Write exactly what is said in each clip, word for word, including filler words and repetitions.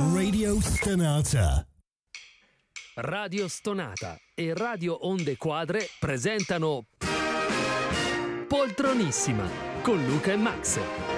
Radio Stonata. Radio Stonata e Radio Onde Quadre presentano Poltronissima con Luca e Max.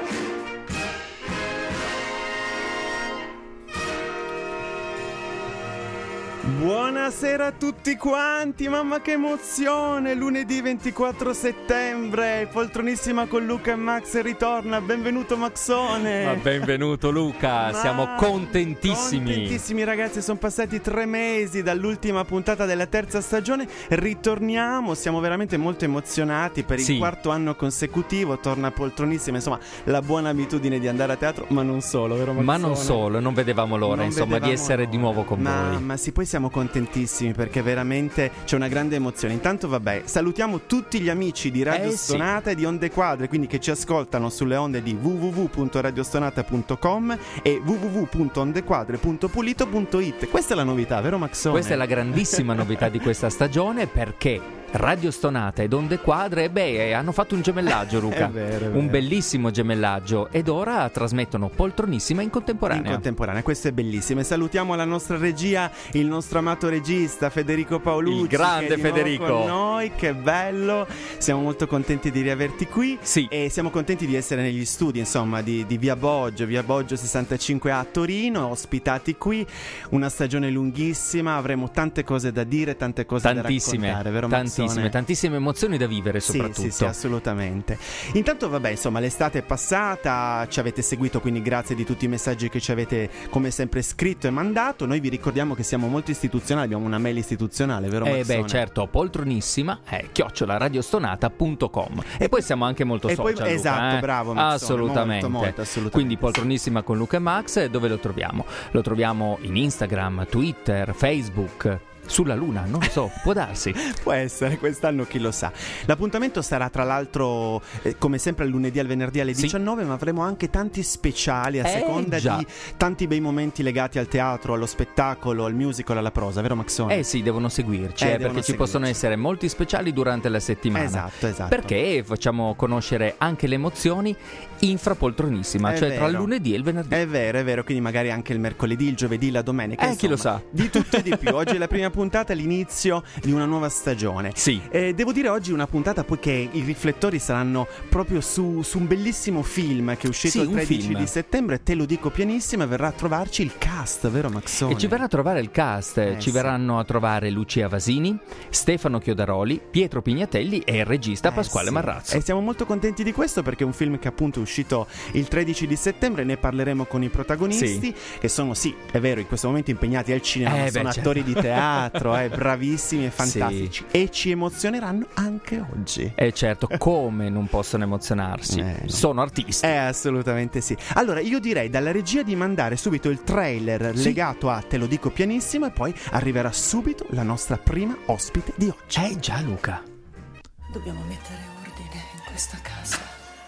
Buonasera a tutti quanti, mamma che emozione, lunedì ventiquattro settembre, Poltronissima con Luca e Max ritorna, benvenuto Maxone. Ma benvenuto Luca, Ma siamo contentissimi. Contentissimi ragazzi, sono passati tre mesi dall'ultima puntata della terza stagione, ritorniamo, siamo veramente molto emozionati per il sì. quarto anno consecutivo, torna Poltronissima, insomma la buona abitudine di andare a teatro, ma non solo, vero Maxone? Ma non solo, non vedevamo l'ora non insomma vedevamo di essere l'ora. di nuovo con ma, voi. Ma sì, poi siamo contentissimi perché veramente c'è una grande emozione. Intanto vabbè, salutiamo tutti gli amici di Radio eh, Stonata sì. e di Onde Quadre, quindi che ci ascoltano sulle onde di w w w punto radiostonata punto com e w w w punto ondequadre punto pulito punto i t. Questa è la novità, vero Maxone? Questa è la grandissima novità di questa stagione, perché Radio Stonata ed Onde Quadre, beh, hanno fatto un gemellaggio, Luca. È vero, è vero. Un bellissimo gemellaggio, ed ora trasmettono Poltronissima in contemporanea. In contemporanea, questo è bellissimo. E salutiamo la nostra regia, il nostro amato regista Federico Paolucci. Il grande che è di nuovo Federico. con noi, che bello. Siamo molto contenti di riaverti qui. Sì. E siamo contenti di essere negli studi, insomma, di, di Via Boggio, Via Boggio sessantacinque a Torino, ospitati qui. Una stagione lunghissima, avremo tante cose da dire, tante cose tantissime, da raccontare, vero tantissime, Mazzone? tantissime emozioni da vivere soprattutto. Sì, sì, sì, assolutamente. Intanto vabbè, insomma, l'estate è passata, ci avete seguito, quindi grazie di tutti i messaggi che ci avete come sempre scritto e mandato. Noi vi ricordiamo che siamo molto istituzionali, abbiamo una mail istituzionale, vero Eh Maxone? beh, certo, poltronissima è chiocciola radiostonata punto com. E poi siamo anche molto e social, poi, Luca, esatto, eh? bravo Maxone, assolutamente. molto, molto, assolutamente. Quindi Poltronissima con Luca e Max, dove lo troviamo? Lo troviamo in Instagram, Twitter, Facebook, sulla Luna, non lo so, può darsi. Può essere, quest'anno chi lo sa. L'appuntamento sarà tra l'altro eh, come sempre il lunedì al venerdì alle sì. diciannove, ma avremo anche tanti speciali a eh, seconda già. di tanti bei momenti legati al teatro, allo spettacolo, al musical, alla prosa, vero Maxone? Eh sì, devono seguirci, Eh, eh, devono perché ci seguirci. possono essere molti speciali durante la settimana. Esatto, esatto. Perché facciamo conoscere anche le emozioni infrapoltronissima, È cioè vero. tra il lunedì e il venerdì. È vero, è vero, quindi magari anche il mercoledì, il giovedì, la domenica. Eh, chi lo sa. Di tutto e di più. Oggi è la prima puntata, l'inizio di una nuova stagione. Sì. Eh, devo dire oggi una puntata poiché i riflettori saranno proprio su, su un bellissimo film che è uscito Sì, il un tredici film. di settembre, te lo dico pianissimo, e verrà a trovarci il cast, vero Maxone? E ci verrà a trovare il cast, Eh, ci sì. verranno a trovare Lucia Vasini, Stefano Chiodaroli, Pietro Pignatelli e il regista Eh, Pasquale sì. Marrazzo. E siamo molto contenti di questo perché è un film che appunto è uscito il tredici di settembre, ne parleremo con i protagonisti, Sì. che sono, sì, è vero, in questo momento impegnati al cinema, Eh, ma beh, sono certo. attori di teatro, eh, bravissimi e fantastici, Sì. e ci emozioneranno anche oggi. E certo, come non possono emozionarsi? Eh, no. Sono artisti. Eh, assolutamente sì. Allora, io direi dalla regia di mandare subito il trailer Sì. legato a Te lo dico pianissimo, e poi arriverà subito la nostra prima ospite di oggi. Eh già, Luca. Dobbiamo mettere ordine in questa casa.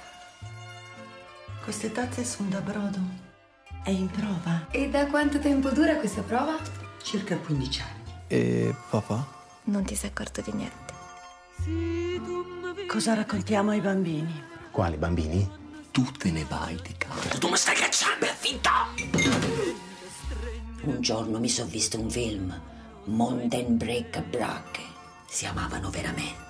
Queste tazze sono da brodo. È in prova. E da quanto tempo dura questa prova? Circa quindici anni. E papà? Non ti sei accorto di niente. Cosa raccontiamo ai bambini? Quali bambini? Tu te ne vai di casa. Tu mi stai cacciando, è finta! Un giorno mi sono visto un film, Mountain Break Bracche. Si amavano veramente.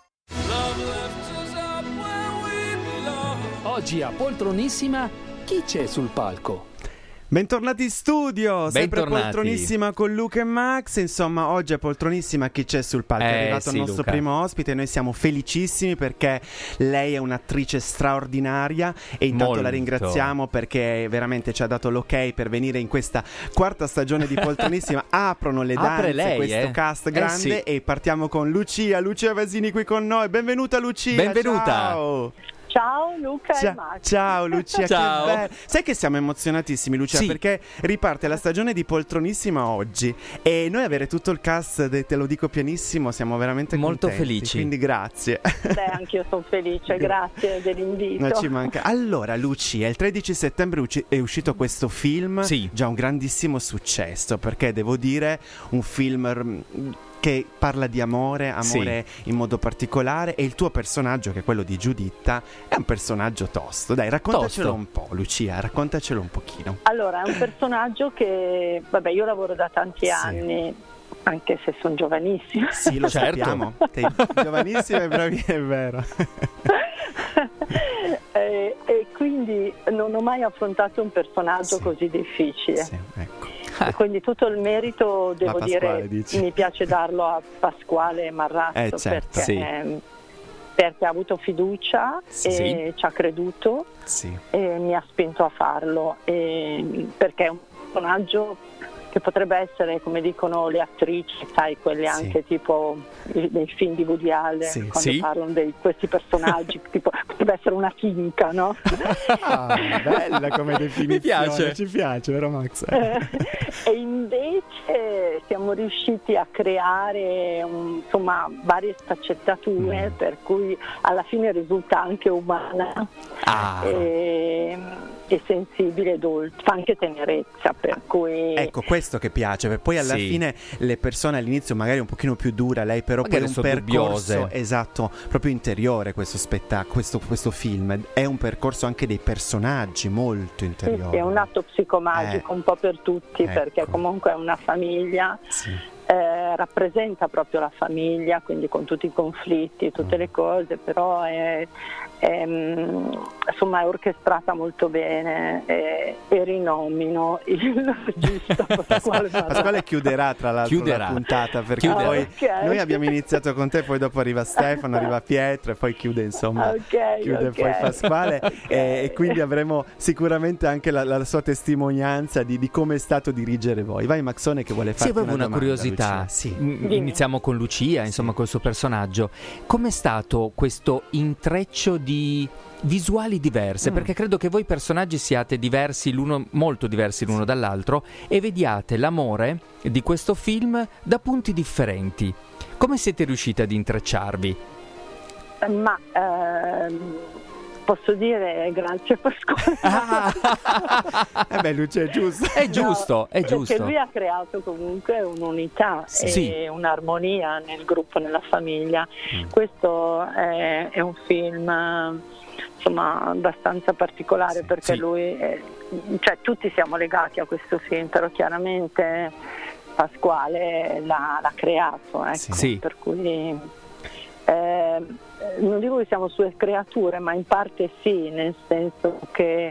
Oggi a Poltronissima chi c'è sul palco? Bentornati in studio, sempre Bentornati. Poltronissima con Luca e Max. Insomma, oggi è Poltronissima chi c'è sul palco. Eh, È arrivato sì, il nostro Luca. primo ospite e noi siamo felicissimi perché lei è un'attrice straordinaria e intanto Molto. la ringraziamo perché veramente ci ha dato l'ok per venire in questa quarta stagione di Poltronissima. Aprono le danze, Apre lei, questo eh. cast Eh, grande, sì. e partiamo con Lucia, Lucia Vasini qui con noi. Benvenuta Lucia. Benvenuta. Ciao. Ciao Luca Cia- e Max. Ciao Lucia, Ciao. che bello. Sai che siamo emozionatissimi Lucia, Sì. perché riparte la stagione di Poltronissima oggi e noi avere tutto il cast de Te lo dico pianissimo siamo veramente Molto contenti, felici. quindi grazie. Beh, anch'io sono felice, grazie dell'invito. Non ci manca. Allora Lucia, il tredici settembre uci- è uscito questo film, Sì. già un grandissimo successo, perché devo dire un film r- che che parla di amore, amore sì. in modo particolare, e il tuo personaggio, che è quello di Giuditta, è un personaggio tosto. Dai, raccontacelo tosto. un po', Lucia, raccontacelo un pochino. Allora, è un personaggio che, vabbè, io lavoro da tanti sì. anni, anche se sono giovanissima. Sì, lo certo. sappiamo. Sei giovanissima e bravi, è vero. e, e quindi non ho mai affrontato un personaggio sì. così difficile. Sì, ecco. E quindi tutto il merito, devo Pasquale, dire, dici. mi piace darlo a Pasquale Marrazzo, eh, certo. perché, sì. perché ha avuto fiducia sì. e ci ha creduto sì. e mi ha spinto a farlo, e, perché è un personaggio che potrebbe essere, come dicono le attrici, sai, quelle sì. anche tipo dei film di Woody Allen, sì. quando sì. parlano di questi personaggi, tipo, potrebbe essere una chimica, no? Ah, bella come definizione, mi piace. Ci piace, vero Max? E invece siamo riusciti a creare un, insomma, varie sfaccettature, mm. per cui alla fine risulta anche umana ah. e, e sensibile e dolce, fa anche tenerezza, per cui ecco questo che piace, per poi alla sì. fine le persone all'inizio magari un pochino più dura, lei però magari poi è un percorso dubbiose. esatto, proprio interiore questo spettacolo, questo, questo film è un percorso anche dei personaggi molto interiore. Sì, sì, è un atto psicologico eh. un po' per tutti, ecco. perché comunque è una famiglia. Sì. Eh, rappresenta proprio la famiglia, quindi con tutti i conflitti, tutte le cose, però è, è, insomma, è orchestrata molto bene, e, e rinomino il regista Pasquale Marrazzo. Pasquale chiuderà tra l'altro chiuderà. la puntata, perché chiuderà. poi okay. noi abbiamo iniziato con te, poi dopo arriva Stefano, arriva Pietro e poi chiude insomma okay, chiude okay. poi Pasquale okay. e, e quindi avremo sicuramente anche la, la sua testimonianza di, di come è stato dirigere voi. Vai Maxone che vuole farti sì, una, una domanda, curiosità. Sì. Iniziamo con Lucia, insomma, col suo personaggio. Com'è stato questo intreccio di visuali diverse? Mm. Perché credo che voi personaggi siate diversi l'uno, molto diversi l'uno sì. dall'altro, e vediate l'amore di questo film da punti differenti. Come siete riusciti ad intrecciarvi? Ma ehm... posso dire grazie Pasquale. Ah. eh beh, Lucia, è giusto. È giusto, no, è giusto. Perché lui ha creato comunque un'unità sì. e un'armonia nel gruppo, nella famiglia. Mm. Questo è, è un film insomma abbastanza particolare, sì, perché sì. lui è, cioè tutti siamo legati a questo film, però chiaramente Pasquale l'ha, l'ha creato, ecco, sì. per cui eh, non dico che siamo sue creature, ma in parte sì, nel senso che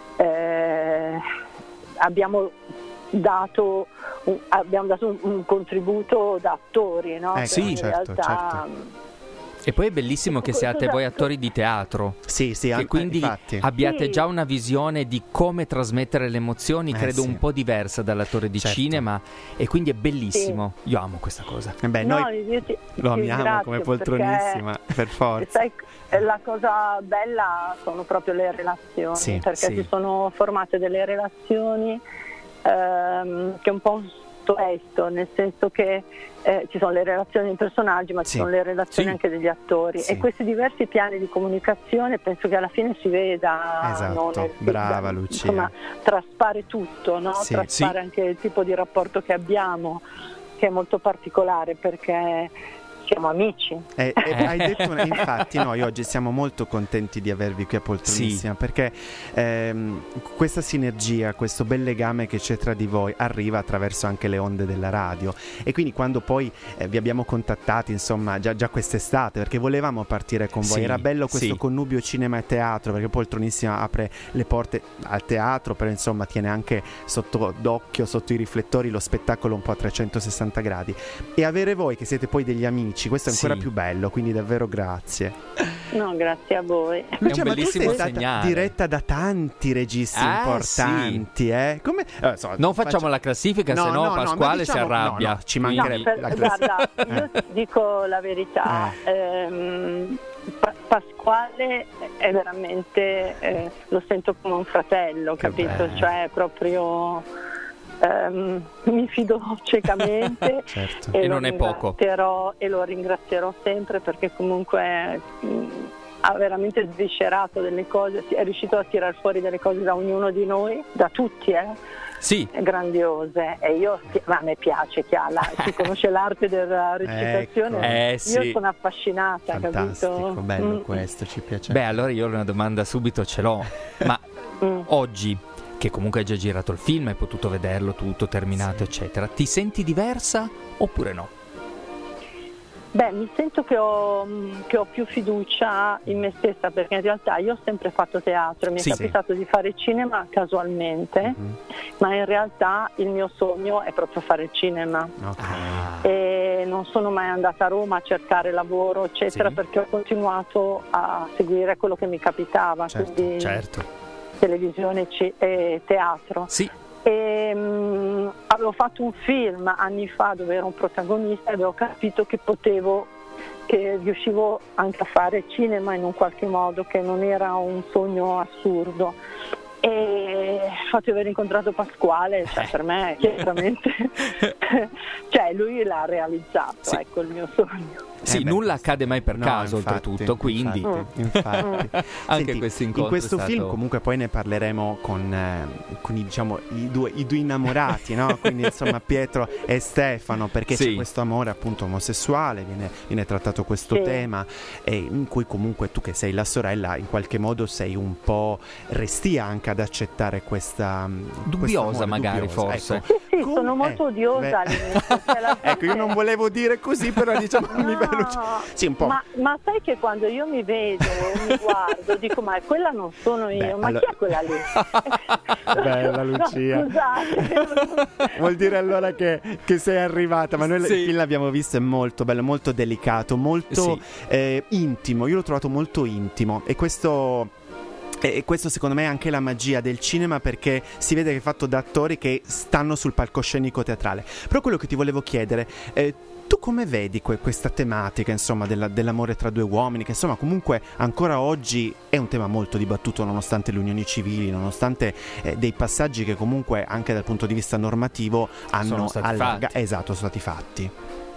eh, abbiamo dato un, abbiamo dato un, un contributo da attori, no? Eh, sì, certo, realtà, certo. E poi è bellissimo che siate voi attori di teatro. Sì, sì, che quindi infatti. abbiate sì. già una visione di come trasmettere le emozioni, eh, credo sì. un po' diversa dall'attore di certo. cinema, e quindi è bellissimo. Sì. Io amo questa cosa. Eh beh, no, noi io ti, lo ti amiamo come poltronissima, per forza. Sai, la cosa bella sono proprio le relazioni, sì, perché sì. si sono formate delle relazioni ehm, che un po' questo, nel senso che eh, ci sono le relazioni dei personaggi, ma ci sì. sono le relazioni sì. anche degli attori, sì. e questi diversi piani di comunicazione penso che alla fine si veda, esatto, no, nel, brava da, Lucia, insomma, traspare tutto, no? sì. traspare sì. anche il tipo di rapporto che abbiamo, che è molto particolare, perché siamo amici. Eh, eh, hai detto una, infatti noi oggi siamo molto contenti di avervi qui a Poltronissima, sì. perché ehm, questa sinergia, questo bel legame che c'è tra di voi arriva attraverso anche le onde della radio, e quindi quando poi eh, vi abbiamo contattati, insomma già, già quest'estate, perché volevamo partire con voi, sì, era bello questo sì. connubio cinema e teatro, perché Poltronissima apre le porte al teatro, però insomma tiene anche sotto d'occhio, sotto i riflettori, lo spettacolo un po' a trecentosessanta gradi, e avere voi che siete poi degli amici, questo è ancora sì. più bello, quindi davvero grazie. No, grazie a voi. Lucia, è un ma bellissimo tu sei stata segnale. diretta da tanti registi ah, importanti, sì. eh? Come, eh, so, non facciamo faccio... la classifica, no, se no, no Pasquale no, diciamo, si arrabbia. No, no, ci mancherebbe no, la per, classifica. Guarda, io ti dico la verità. Eh. Ehm, Pa- Pasquale è veramente, eh, lo sento come un fratello, che capito? Bello. Cioè proprio um, mi fido ciecamente certo. e, e lo non è poco. E lo ringrazierò sempre, perché comunque mh, ha veramente sviscerato delle cose, è riuscito a tirar fuori delle cose da ognuno di noi, da tutti, eh? Sì. Grandiose. E io, ma a me piace chi, ha la, chi conosce l'arte della recitazione, ecco. eh, sì. io sono affascinata. Fantastico, capito? bello mm. questo, ci piace. Beh, allora io una domanda subito ce l'ho, ma mm. oggi, che comunque hai già girato il film, hai potuto vederlo tutto, terminato, sì. eccetera, ti senti diversa oppure no? Beh, mi sento che ho, che ho più fiducia in me stessa, perché in realtà io ho sempre fatto teatro, mi è sì, capitato sì. di fare cinema casualmente, mm-hmm. ma in realtà il mio sogno è proprio fare il cinema. Okay. E non sono mai andata a Roma a cercare lavoro, eccetera, sì. perché ho continuato a seguire quello che mi capitava, certo, quindi certo. televisione c- e teatro. Sì. E, um, avevo fatto un film anni fa dove ero un protagonista e avevo capito che potevo, che riuscivo anche a fare cinema in un qualche modo, che non era un sogno assurdo. E il fatto di aver incontrato Pasquale, cioè, per me chiaramente cioè lui l'ha realizzato, sì. ecco il mio sogno. Sì, eh nulla accade mai per no, caso, infatti, oltretutto, quindi infatti, infatti. anche Senti, questo incontro in questo è stato... film comunque poi ne parleremo con, eh, con i, diciamo, i, due, i due innamorati, no? Quindi insomma Pietro e Stefano, perché sì. c'è questo amore appunto omosessuale, viene, viene trattato questo sì. tema, e in cui comunque tu che sei la sorella in qualche modo sei un po' restia anche ad accettare questa dubbiosa magari dubbiosa, forse ecco. Sì, sì, Com- sono molto eh, odiosa all'inizio. Ecco, io non volevo dire così, però diciamo no, mi sì, un po'. Ma, ma sai che quando io mi vedo, mi guardo, dico ma quella non sono io, Beh, ma allora... chi è quella lì? Bella Lucia. No, scusate. Vuol dire allora che, che sei arrivata, ma noi sì. il film l'abbiamo visto, è molto bello, molto delicato, molto sì. eh, intimo, io l'ho trovato molto intimo e questo... E questo secondo me è anche la magia del cinema, perché si vede che è fatto da attori che stanno sul palcoscenico teatrale. Però quello che ti volevo chiedere, eh, tu come vedi que- questa tematica insomma della, dell'amore tra due uomini, che insomma comunque ancora oggi è un tema molto dibattuto nonostante le unioni civili, nonostante eh, dei passaggi che comunque anche dal punto di vista normativo hanno sono stati allarga- fatti. Esatto, sono stati fatti.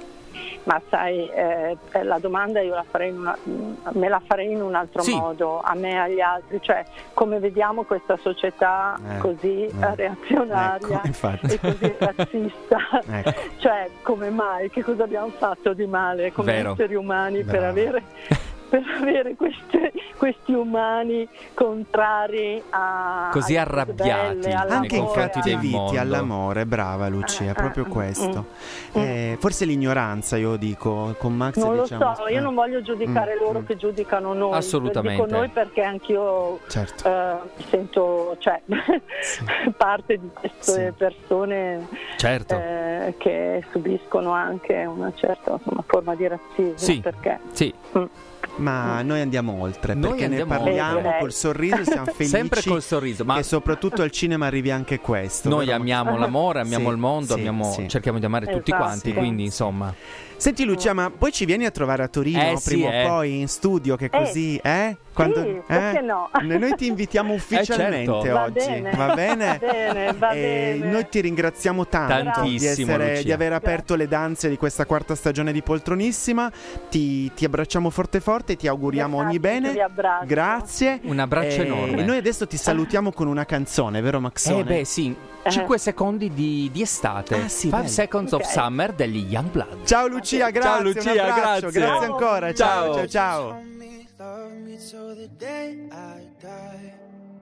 Ma sai, eh, la domanda io la farei in una, me la farei in un altro sì. modo, a me e agli altri, cioè come vediamo questa società eh, così eh, reazionaria ecco, e così razzista, ecco. cioè come mai, che cosa abbiamo fatto di male come Vero. esseri umani Bravo. per avere... per avere queste, questi umani contrari a così a arrabbiati belle, anche incattiviti a... all'amore, brava Lucia, eh, proprio eh, questo mm, eh, forse l'ignoranza, io dico con Max non diciamo, lo so, io eh. non voglio giudicare mm, loro mm. che giudicano noi, assolutamente, dico noi perché anch'io certo. eh, mi sento cioè sì. parte di queste sì. persone certo. eh, che subiscono anche una certa insomma, forma di razzismo, sì. perché sì. Mm. Ma noi andiamo oltre, noi perché andiamo ne parliamo oltre. col sorriso, siamo felici sempre col sorriso, ma che soprattutto al cinema arrivi anche questo. Noi però... amiamo l'amore, amiamo sì, il mondo, sì, amiamo, sì. cerchiamo di amare esatto. tutti quanti, sì. quindi insomma. Senti Lucia, ma poi ci vieni a trovare a Torino eh, prima sì, o eh. poi in studio, che così, eh? Quando, sì, eh? perché no? Noi ti invitiamo ufficialmente eh, certo. oggi, va bene, va bene? Va bene, va e bene. noi ti ringraziamo tanto Tantissimo, di, essere, di aver Grazie. aperto le danze di questa quarta stagione di Poltronissima. Ti, ti abbracciamo forte forte e ti auguriamo Grazie, ogni bene. vi abbraccio. Grazie. Un abbraccio e, enorme. E noi adesso ti salutiamo con una canzone, vero Maxone? Eh beh sì, cinque secondi di, di estate, Ah, sì, five bello. seconds Ok. of summer degli Youngblood. Ciao Lucia, grazie. Ciao Lucia, un abbraccio, grazie. grazie ancora. Ciao, ciao, Ciao. ciao. Love me till the day I die.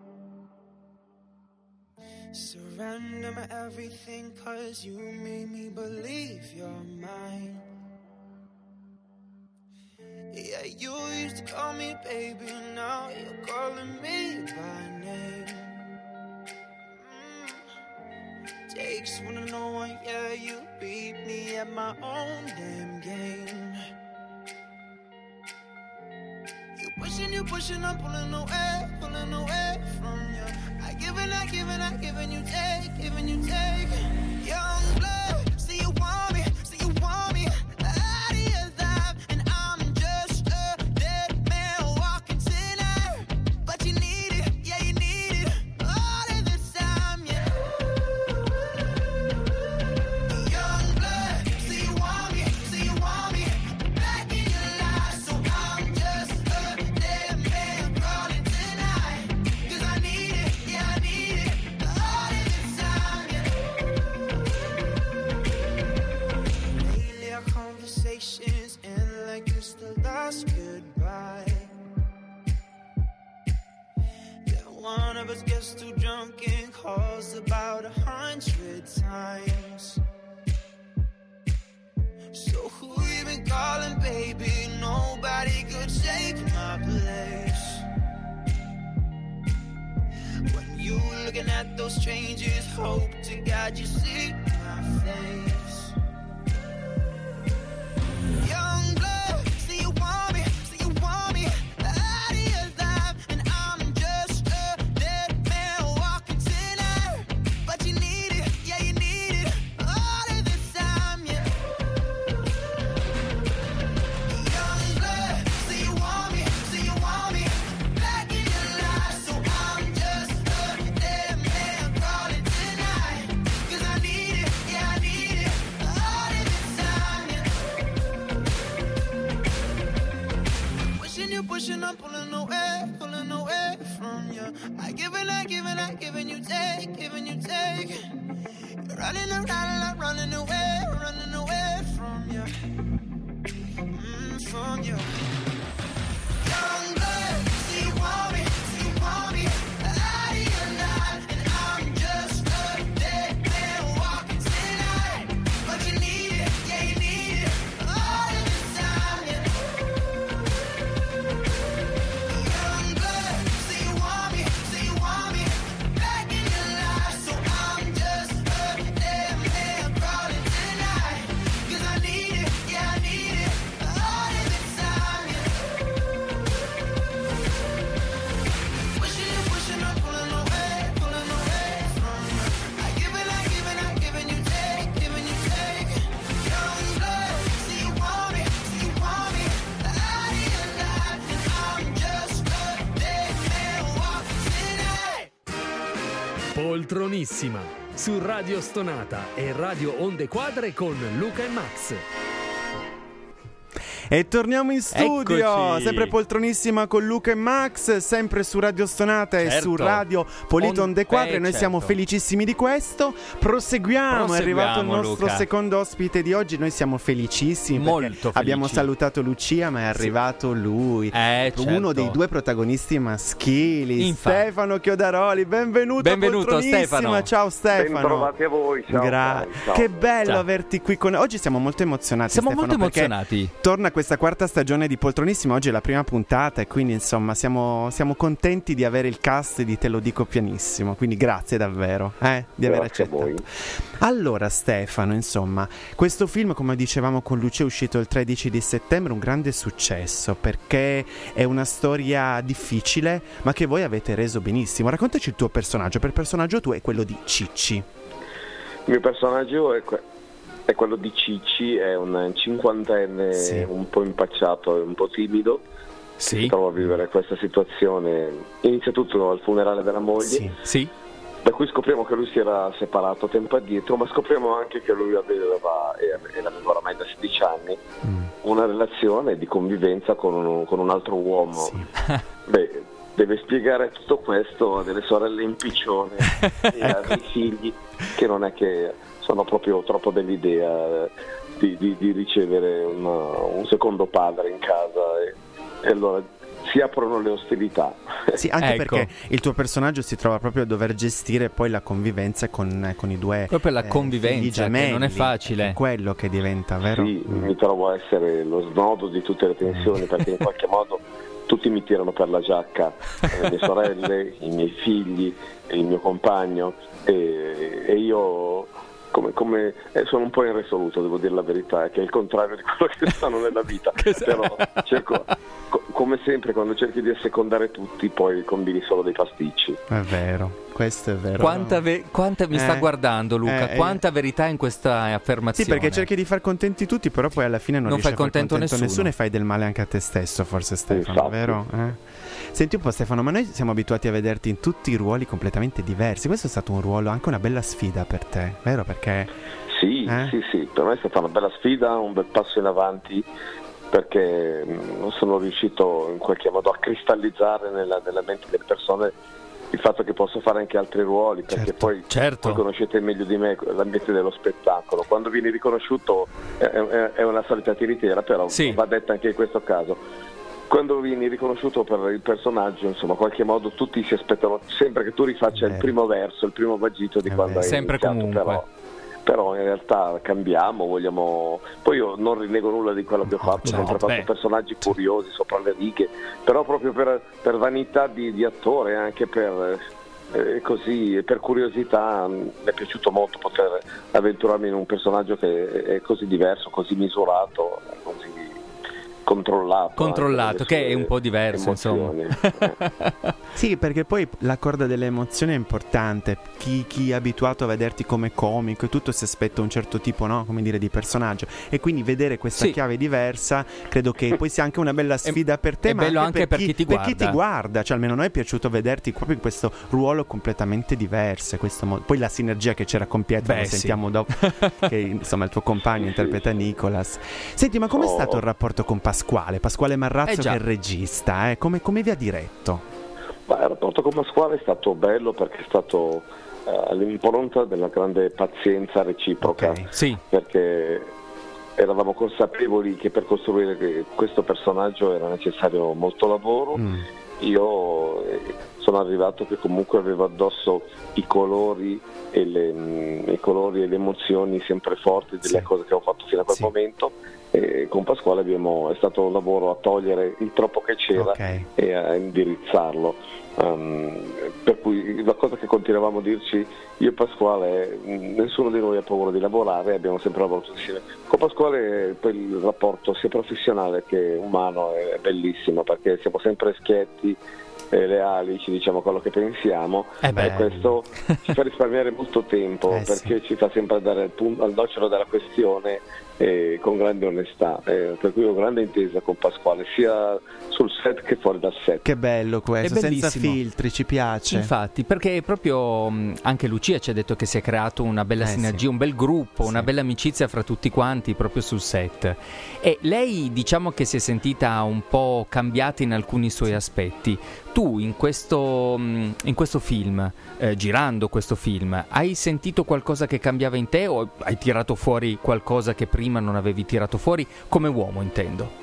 Surrender my everything, cause you made me believe you're mine. Yeah, you used to call me baby, now you're calling me by name. mm. Takes one to know one, yeah, you beat me at my own damn game. You pushing, you pushing, I'm pulling away, pulling away from you. I give and I give and I give and you take, give and you take. Young blood, see you want me, see you want me out of your life, and I'm just a dead man walking tonight. But you need it, yeah you need it, all of this time, yeah. Young blood, see you want me, see you want me back in your life, so I'm just a dead numbers, gets too drunk and calls about a hundred times. So who you been calling, baby? Nobody could take my place. When you looking at those strangers, hope to God you see my face. Young blood, see you want me, see you want me out of your life, and I'm just a dead man walking tonight. But you need it, yeah you need it, all of this time, yeah. Young blood, see you want me, see you want me back in your life, so I'm just a dead man calling tonight. 'Cause I need it, yeah I need it, all of this time, yeah. Pushing you, pushing, I'm pulling away, pulling away from you. I give it, I give it, I giving you take, giving you take. You're running around and I'm running away, running away from you, mm, from you. Young blood, see you want me, see you want me out of your life, and I'm just a dead man walking tonight. But you need it, yeah you need it, all of this time, yeah. Young blood, see you want me, see you want me back in your life, so I'm just a dead man crawling tonight. 'Cause I need it, yeah I need it, all of this time, yeah. Pushing you, pushing, I'm pulling away, pulling away from you. I give it, I give it, I giving you take, giving you take. Young blood, see you want me, see you want me out of your life, and I'm just a dead man walking tonight. Poltronissima su Radio Stonata e Radio Onde Quadre con Luca e Max. E torniamo in studio, Eccoci. sempre poltronissima con Luca e Max, sempre su Radio Stonata e Certo. su Radio Polito On- Onde Quadre. eh, Noi siamo certo. felicissimi di questo. Proseguiamo, è arrivato il Proseguiamo, nostro Luca. secondo ospite di oggi. Noi siamo felicissimi perché Molto felici. abbiamo salutato Lucia, ma è arrivato lui, Eh, uno certo. dei due protagonisti maschili, Infatti. Stefano Chiodaroli. Benvenuto, Benvenuto, poltronissima. Stefano. Ciao Stefano. Bentrovati a voi, ciao, Gra- ciao, ciao. Che bello Ciao. averti qui con noi. Oggi siamo molto emozionati, Siamo Stefano, molto perché emozionati. torna questa quarta stagione di Poltronissima. Oggi è la prima puntata e quindi insomma siamo, siamo contenti di avere il cast di Te lo dico pianissimo. Quindi grazie davvero eh, di aver Grazie a accettato. voi. Allora Stefano, insomma, questo film, come dicevamo con Lucia, è uscito il tredici di settembre, un grande successo perché è una storia difficile ma che voi avete reso benissimo. Raccontaci il tuo personaggio. Per personaggio tu è quello di Cicci. Il mio personaggio è, que- è quello di Cicci, è un cinquantenne Sì. un po' impacciato e un po' timido. Sì. Si trova a vivere questa situazione. Inizia tutto al funerale della moglie, Sì. Sì. da cui scopriamo che lui si era separato tempo addietro, ma scopriamo anche che lui aveva, e aveva oramai da sedici anni, Mm. una relazione di convivenza con un, con un altro uomo. Sì. Beh, deve spiegare tutto questo a delle sorelle impiccione e a dei figli che non è che sono proprio troppo dell'idea di, di, di ricevere una, un secondo padre in casa, e, e allora si aprono le ostilità. Sì, anche Ecco. perché il tuo personaggio si trova proprio a dover gestire poi la convivenza con, con i due Proprio la eh, convivenza, figli che gemelli. non è facile. È quello che diventa, vero? Sì, Mm. mi trovo a essere lo snodo di tutte le tensioni, perché in qualche modo tutti mi tirano per la giacca, le mie sorelle, i miei figli, il mio compagno, e, e io come, come eh, sono un po' irresoluto, devo dire la verità, che è il contrario di quello che sono nella vita. Però cerco, co- come sempre, quando cerchi di assecondare tutti, poi combini solo dei pasticci. È vero, questo è vero. Quanta, ve- quanta mi sta Eh, guardando Luca, eh, eh. quanta verità in questa Sì, affermazione. perché cerchi di far contenti tutti, però poi alla fine non, Non riesci fai a far contento nessuno. e fai del male anche a te stesso, forse Stefano, Infatti. vero? Eh? Senti un po' Stefano, ma noi siamo abituati a vederti in tutti i ruoli completamente diversi. Questo è stato un ruolo, anche una bella sfida per te, vero? Perché Sì, Eh? sì, sì, per me è stata una bella sfida, un bel passo in avanti, perché mh, sono riuscito in qualche modo a cristallizzare nella, nella mente delle persone il fatto che posso fare anche altri ruoli, perché Certo, poi certo. voi conoscete meglio di me l'ambiente dello spettacolo. Quando vieni riconosciuto è, è, è una solita tiritera, però Sì. va detta anche in questo caso. quando vieni riconosciuto per il personaggio, insomma, in qualche modo tutti si aspettano sempre che tu rifaccia il primo verso, il primo vagito di quando hai sempre iniziato, comunque. Però, però in realtà cambiamo, vogliamo. Poi io non rinego nulla di quello che ho fatto, ho sempre fatto beh. personaggi curiosi sopra le righe, però proprio per, per vanità di, di attore, anche per eh, così, per curiosità, mi è piaciuto molto poter avventurarmi in un personaggio che è così diverso, così misurato, così controllato controllato che è un po' diverso, emozioni. insomma. Sì, perché poi la corda delle emozioni è importante. Chi, chi è abituato a vederti come comico e tutto si aspetta un certo tipo, no, come dire, di personaggio, e quindi vedere questa Sì. chiave diversa credo che poi sia anche una bella sfida per te, è ma bello anche, anche per, per chi, chi ti per chi guarda. ti guarda. Cioè, almeno a noi è piaciuto vederti proprio in questo ruolo completamente diverso, questo mo- poi la sinergia che c'era con Pietro, Beh, lo sì. sentiamo dopo, che insomma il tuo compagno interpreta Nicolas. Senti, ma com'è Oh. stato il rapporto con Pasquale Pasquale Marrazzo, Eh già. che è il regista, eh? come, come vi ha diretto? Ma il rapporto con Pasquale è stato bello perché è stato eh, all'impronta della grande pazienza reciproca, Ok. Sì. perché eravamo consapevoli che per costruire que- questo personaggio era necessario molto lavoro. Mm. Io eh, sono arrivato che comunque avevo addosso i colori e le, mh, i colori e le emozioni sempre forti delle Sì. cose che ho fatto fino a quel Sì. momento, e con Pasquale abbiamo, è stato un lavoro a togliere il troppo che c'era Ok. e a indirizzarlo. Um, per cui la cosa che continuavamo a dirci io e Pasquale è mh, nessuno di noi ha paura di lavorare, abbiamo sempre lavorato insieme. Con Pasquale poi il rapporto sia professionale che umano è bellissimo, perché siamo sempre schietti e leali, ci diciamo quello che pensiamo, Eh beh. e questo ci fa risparmiare molto tempo, Eh, perché sì. ci fa sempre dare al, punto, al nocciolo della questione, eh, con grande onestà, eh, per cui ho grande intesa con Pasquale sia sul set che fuori dal set. Che bello questo, È senza bellissimo. filtri, ci piace. Infatti, perché proprio mh, anche Lucia ci ha detto che si è creato una bella Eh, sinergia, sì. un bel gruppo, una Sì. bella amicizia fra tutti quanti proprio sul set. E lei, diciamo che si è sentita un po' cambiata in alcuni suoi aspetti. Tu in questo, mh, in questo film, eh, girando questo film, hai sentito qualcosa che cambiava in te o hai tirato fuori qualcosa che prima non avevi tirato fuori, come uomo intendo?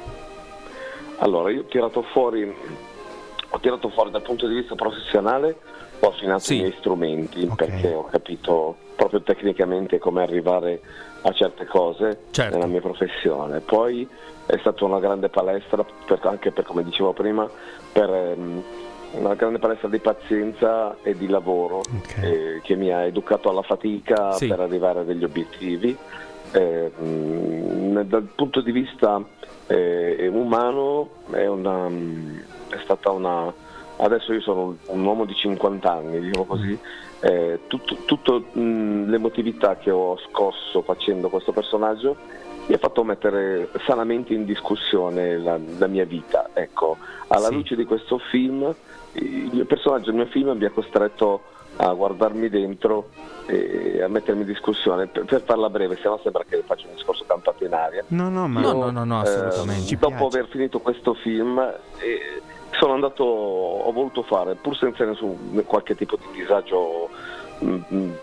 Allora, io ho tirato fuori, ho tirato fuori dal punto di vista professionale, ho affinato Sì. i miei strumenti, Ok. perché ho capito proprio tecnicamente come arrivare a certe cose Certo. nella mia professione. Poi è stata una grande palestra, per- anche per, come dicevo prima, per ehm, una grande palestra di pazienza e di lavoro, Ok. eh, che mi ha educato alla fatica Sì. per arrivare a degli obiettivi. Eh, mh, dal punto di vista eh, umano è, una, è stata una. Adesso io sono un, un uomo di cinquanta anni, diciamo così. Eh, tutto, tutto mh, l'emotività che ho scosso facendo questo personaggio mi ha fatto mettere sanamente in discussione la, la mia vita. Ecco, alla Sì. luce di questo film, il mio personaggio, il mio film mi ha costretto a guardarmi dentro e a mettermi in discussione. Per, per farla breve, se no sembra che faccio un discorso campato in aria. No, no, ma No, no, no, no, assolutamente. Eh, Ci dopo piace. aver finito questo film, eh, sono andato, ho voluto fare, pur senza nessun qualche tipo di disagio, mh,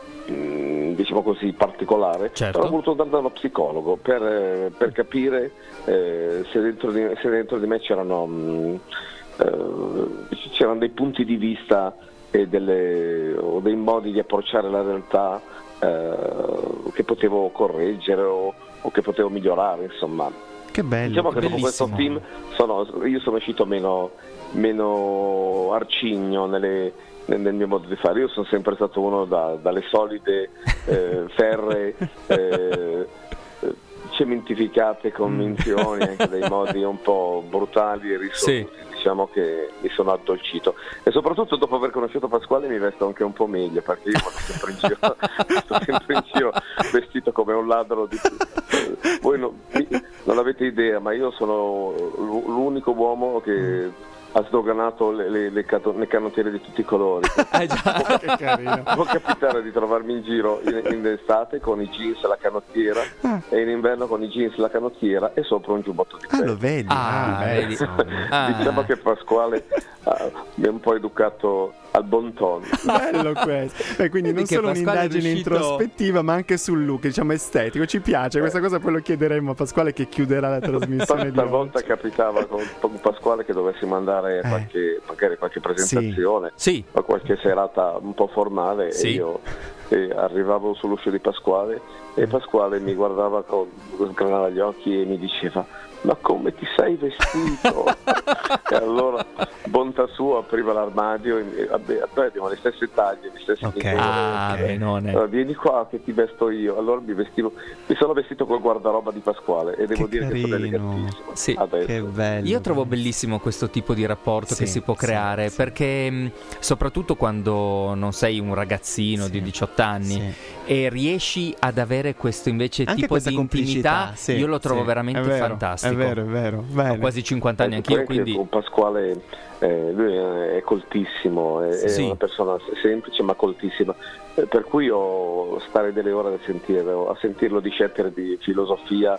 mh, diciamo così, particolare, Certo. ho voluto andare da uno psicologo per, eh, per capire eh, se, dentro di, se dentro di me c'erano, mh, eh, c'erano dei punti di vista e delle, o dei modi di approcciare la realtà eh, che potevo correggere o, o che potevo migliorare, insomma. che bello. Diciamo che dopo bellissimo. questo film sono, io sono uscito meno, meno arcigno nelle, nel, nel mio modo di fare. Io sono sempre stato uno da, dalle solide eh, ferree eh, cementificate convinzioni, anche dei modi un po' brutali e risoluti. Sì. Diciamo che mi sono addolcito, e soprattutto dopo aver conosciuto Pasquale mi vesto anche un po' meglio, perché io vado sempre in giro, sto sempre in giro vestito come un ladro di... Voi non, non avete idea, ma io sono l'unico uomo che ha sdoganato le, le, le, cato- le canottiere di tutti i colori. Eh già, che carino. Può capitare di trovarmi in giro in, in estate con i jeans e la canottiera ah. e in inverno con i jeans e la canottiera e sopra un giubbotto di pelle. Ah, lo vedi? Ah, ah, vedi. Ah. Diciamo che Pasquale uh, mi ha un po' educato al bon ton. Bello questo. Beh, quindi Vedi non solo un'indagine riuscito... introspettiva, ma anche sul look, diciamo estetico. Ci piace questa cosa, poi lo chiederemo a Pasquale che chiuderà la trasmissione. Talvolta capitava con, con Pasquale che dovessimo andare a qualche, magari qualche presentazione sì. o qualche serata un po' formale sì. e io e arrivavo sull'uscio di Pasquale e Pasquale mi guardava con sgranava gli occhi e mi diceva: ma come ti sei vestito? E allora, bontà sua, apriva l'armadio e vabbè, abbiamo le stesse taglie, le stesse okay. misure. Ah, okay. benone. Allora, vieni qua che ti vesto io. Allora mi vestivo, mi sono vestito col guardaroba di Pasquale e devo che dire carino. che sono elegantissimo. Sì. Adesso. Che bello. Io trovo bellissimo questo tipo di rapporto sì, che si può creare sì, perché mh, soprattutto quando non sei un ragazzino sì. di diciotto anni sì. e riesci ad avere questo invece anche tipo di intimità, sì, io lo trovo sì. veramente è vero, fantastico. È vero, è vero. Bene. Ho quasi cinquanta anni anch'io, quindi con Pasquale eh, lui è coltissimo, è, sì. è una persona semplice ma coltissima, eh, per cui ho stare delle ore a sentirlo, a sentirlo discetere di filosofia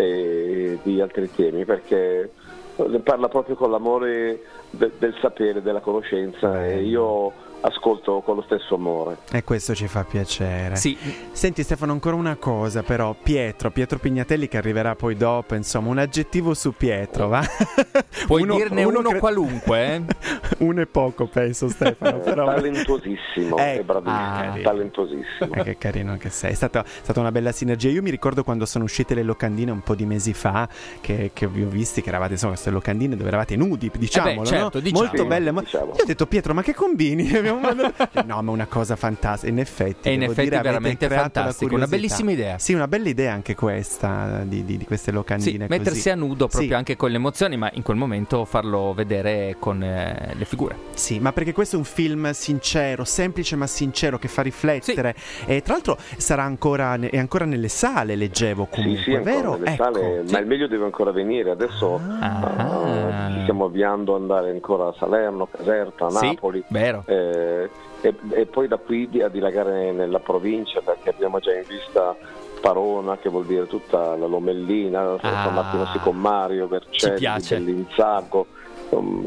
e di altri temi, perché parla proprio con l'amore de- del sapere, della conoscenza e io ascolto con lo stesso amore. E questo ci fa piacere. Sì. Senti Stefano, ancora una cosa però, Pietro, Pietro Pignatelli che arriverà poi dopo, insomma, un aggettivo su Pietro, va? Puoi uno, dirne uno, uno cre- qualunque, eh? Uno è poco, penso, Stefano, però talentosissimo, eh, è bravissimo, ah, talentosissimo. Eh, che carino che sei. È stata, è stata una bella sinergia. Io mi ricordo quando sono uscite le locandine un po' di mesi fa che, che vi ho visti che eravate, insomma, queste locandine dove eravate nudi, diciamolo, eh beh, certo, no? diciamo. Molto belle, ma diciamo. io ho detto Pietro, ma che combini? No, ma una cosa fantastica, in effetti. E in effetti dire, veramente fantastico, una bellissima idea. Sì, una bella idea anche questa di, di, di queste locandine. Sì, mettersi così. a nudo proprio sì. anche con le emozioni, ma in quel momento farlo vedere con eh, le figure. Sì, ma perché questo è un film sincero, semplice ma sincero, che fa riflettere. Sì. E tra l'altro sarà ancora, è ancora nelle sale, leggevo comunque, sì, sì, vero? Nelle ecco. sale, sì. Ma il meglio deve ancora venire. Adesso ah. uh, ci stiamo avviando ad andare ancora a Salerno, Caserta, Napoli. Sì, vero. Eh, e, e poi da qui a dilagare nella provincia, perché abbiamo già in vista Parona, che vuol dire tutta la Lomellina, ah. San Martino Sicommario, Vercelli, Bellinzago, um,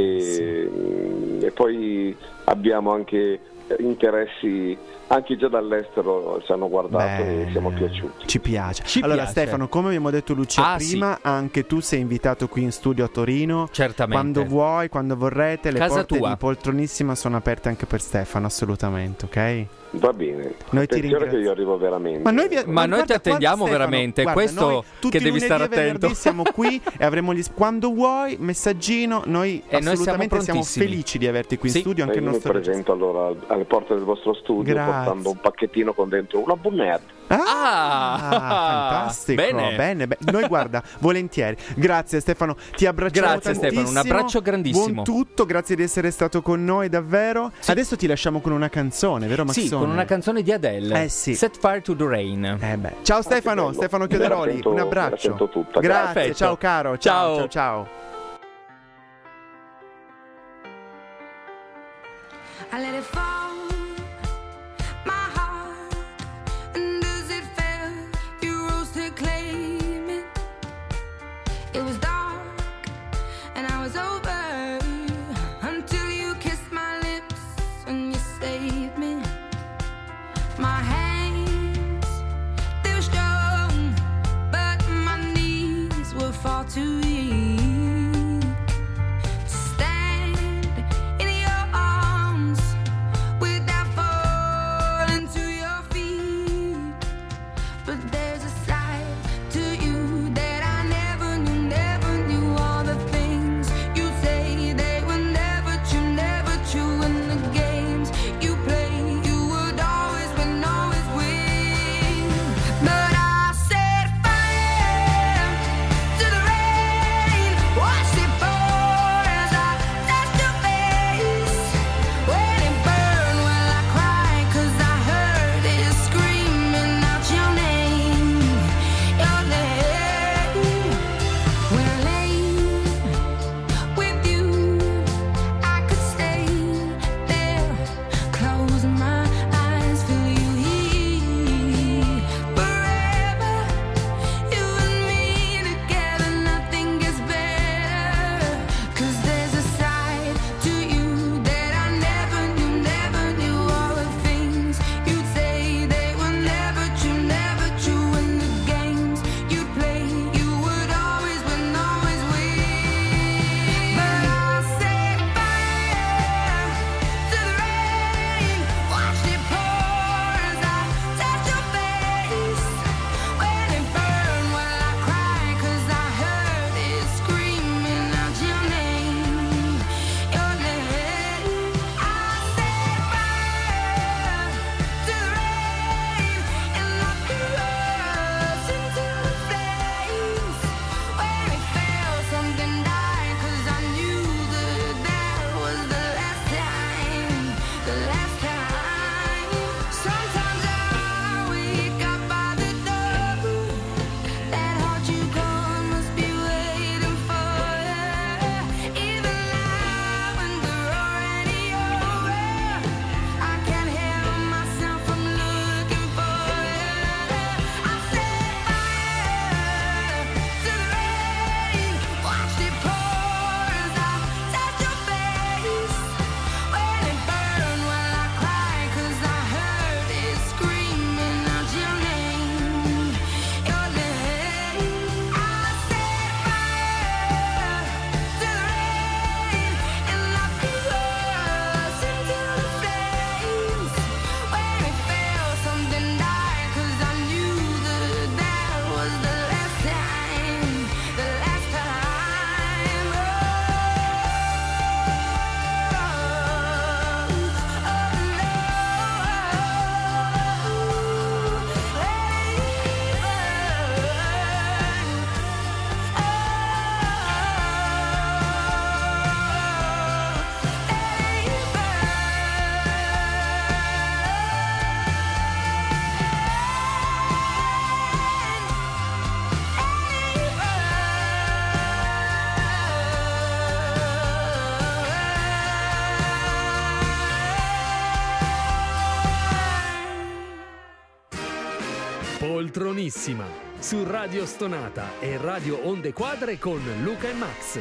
e, e poi abbiamo anche interessi anche già dall'estero, ci hanno guardato Beh, e siamo piaciuti. Ci piace. Ci allora piace. Stefano, come abbiamo detto Lucia ah, prima, sì. anche tu sei invitato qui in studio a Torino. Certamente. Quando vuoi, quando vorrete, le Casa porte tua. di Poltronissima sono aperte anche per Stefano, assolutamente, ok? Va bene. Noi ti ringraziamo. Che io arrivo veramente. Ma noi, vi, ma ma noi guarda, ti attendiamo Stefano, veramente. Guarda, questo noi, tutti che devi stare attento. Siamo qui e avremo gli quando vuoi, messaggino. Noi e assolutamente noi siamo, siamo felici di averti qui sì. in studio. Anche io il nostro mi presento allora alle porte del vostro studio. Grazie. Portando un pacchettino con dentro una bombetta. Ah, ah, fantastico. Bene. bene, bene. Noi guarda, volentieri. Grazie Stefano, ti abbracciamo Grazie tantissimo. Stefano, un abbraccio grandissimo. Buon tutto, grazie di essere stato con noi davvero. Sì. Adesso ti lasciamo con una canzone, vero Maxone? Sì, con una canzone di Adele. Eh sì. Set Fire to the Rain. Eh beh. Ciao Stefano, ah, Stefano Chioderoli, sento, un abbraccio. Tutta, grazie, Perfetto. ciao caro, ciao ciao ciao. I let it fall. It was dark and I was over until you kissed my lips and you saved me. My hands, they were strong, but my knees were far too weak to stand in your arms without falling to your feet. But there's a side to you that I never knew, never knew. All the things you say, they were never true, never true. And the games you play, you would always win, always win. But I set fire to the rain. Poltronissima su Radio Stonata e Radio Onde Quadre con Luca e Max.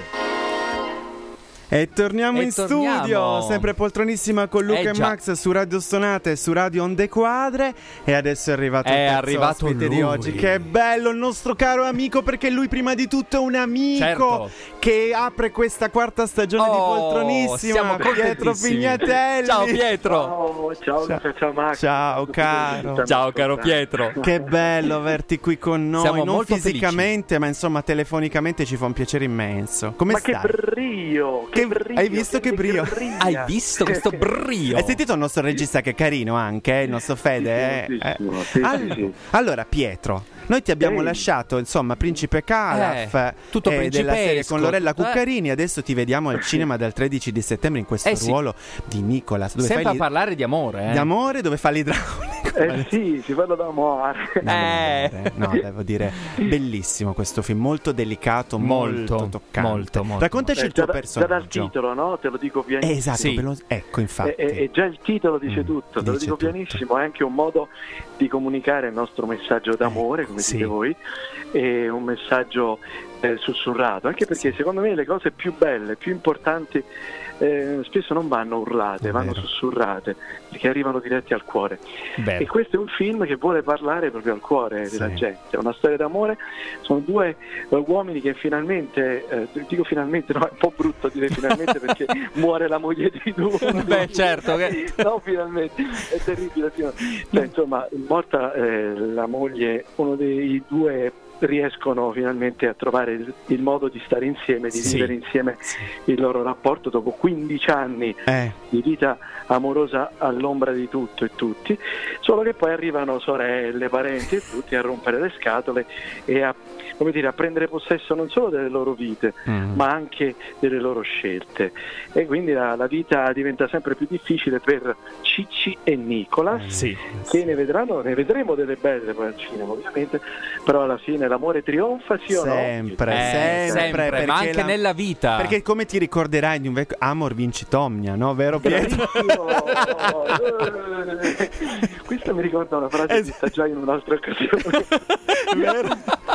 E torniamo E in torniamo. studio, sempre Poltronissima con Luca Eh, e già. Max su Radio Stonata e su Radio Onde Quadre. E adesso è arrivato È il terzo arrivato ospite lui. di oggi. Che bello, il nostro caro amico, perché lui prima di tutto è un amico Certo. che apre questa quarta stagione di Oh, Poltronissima. siamo Pietro contentissimi. Pignatelli. Ciao Pietro. Ciao, ciao, Luca, ciao Max. Ciao caro. Ciao caro Pietro. Che bello averti qui con noi. Siamo non molto fisicamente, ma insomma telefonicamente ci fa un piacere immenso. Come Ma stai? che brio, che, Che- brio, hai visto che brio? brilla. Hai visto questo brio? Hai sentito il nostro regista che è carino anche, eh? Il nostro Fede? Sì, eh? sì, Eh. sì, All- sì. Allora Pietro, noi ti abbiamo Ehi. lasciato insomma Principe Calaf, Eh, tutto eh, della serie principesco, con Lorella tutto, eh. Cuccarini. Adesso ti vediamo al cinema dal tredici di settembre in questo Eh, sì. ruolo di Nicolas, dove Sempre fai a li- parlare di amore, eh? di amore, dove fa l'idraulico. Eh sì, si parla d'amore. Eh. No, devo dire, bellissimo questo film, molto delicato, molto, Molto, toccante. molto, molto. Raccontaci Eh, il tuo già, da- già dal personaggio. titolo, no? Te lo dico pianissimo. Eh, esatto, Sì. ve lo- ecco infatti. E, e- e già il titolo dice Mm, tutto, te lo dice dico tutto. pianissimo, è anche un modo di comunicare il nostro messaggio d'amore, come sì. dite voi, e un messaggio eh, sussurrato, anche perché secondo me le cose più belle, più importanti eh, spesso non vanno urlate, È vanno vero. sussurrate, perché arrivano diretti al cuore. Bello. E questo è un film che vuole parlare proprio al cuore Sì. della gente, è una storia d'amore, sono due eh, uomini che finalmente, eh, dico finalmente, no, è un po' brutto dire finalmente perché muore la moglie di uno. Beh, certo che- No, finalmente, è terribile. fino- Cioè, insomma, morta eh, la moglie, uno dei due riescono finalmente a trovare il, il modo di stare insieme, di Sì. vivere insieme il loro rapporto dopo quindici anni Eh, di vita amorosa all'ombra di tutto e tutti, solo che poi arrivano sorelle, parenti e tutti a rompere le scatole e a, come dire, a prendere possesso non solo delle loro vite, Mm. ma anche delle loro scelte. E quindi la, la vita diventa sempre più difficile per Cicci e Nicolas, Sì. che ne vedranno, ne vedremo delle belle poi al cinema ovviamente, però alla fine l'amore trionfa, sì o no? sempre, Eh, sempre, sempre, perché ma anche la- nella vita. Perché come ti ricorderai di un vecchio Amor vincit omnia, no? Vero Pietro? Questa mi ricorda una frase Es- detta già in un'altra occasione. Vero?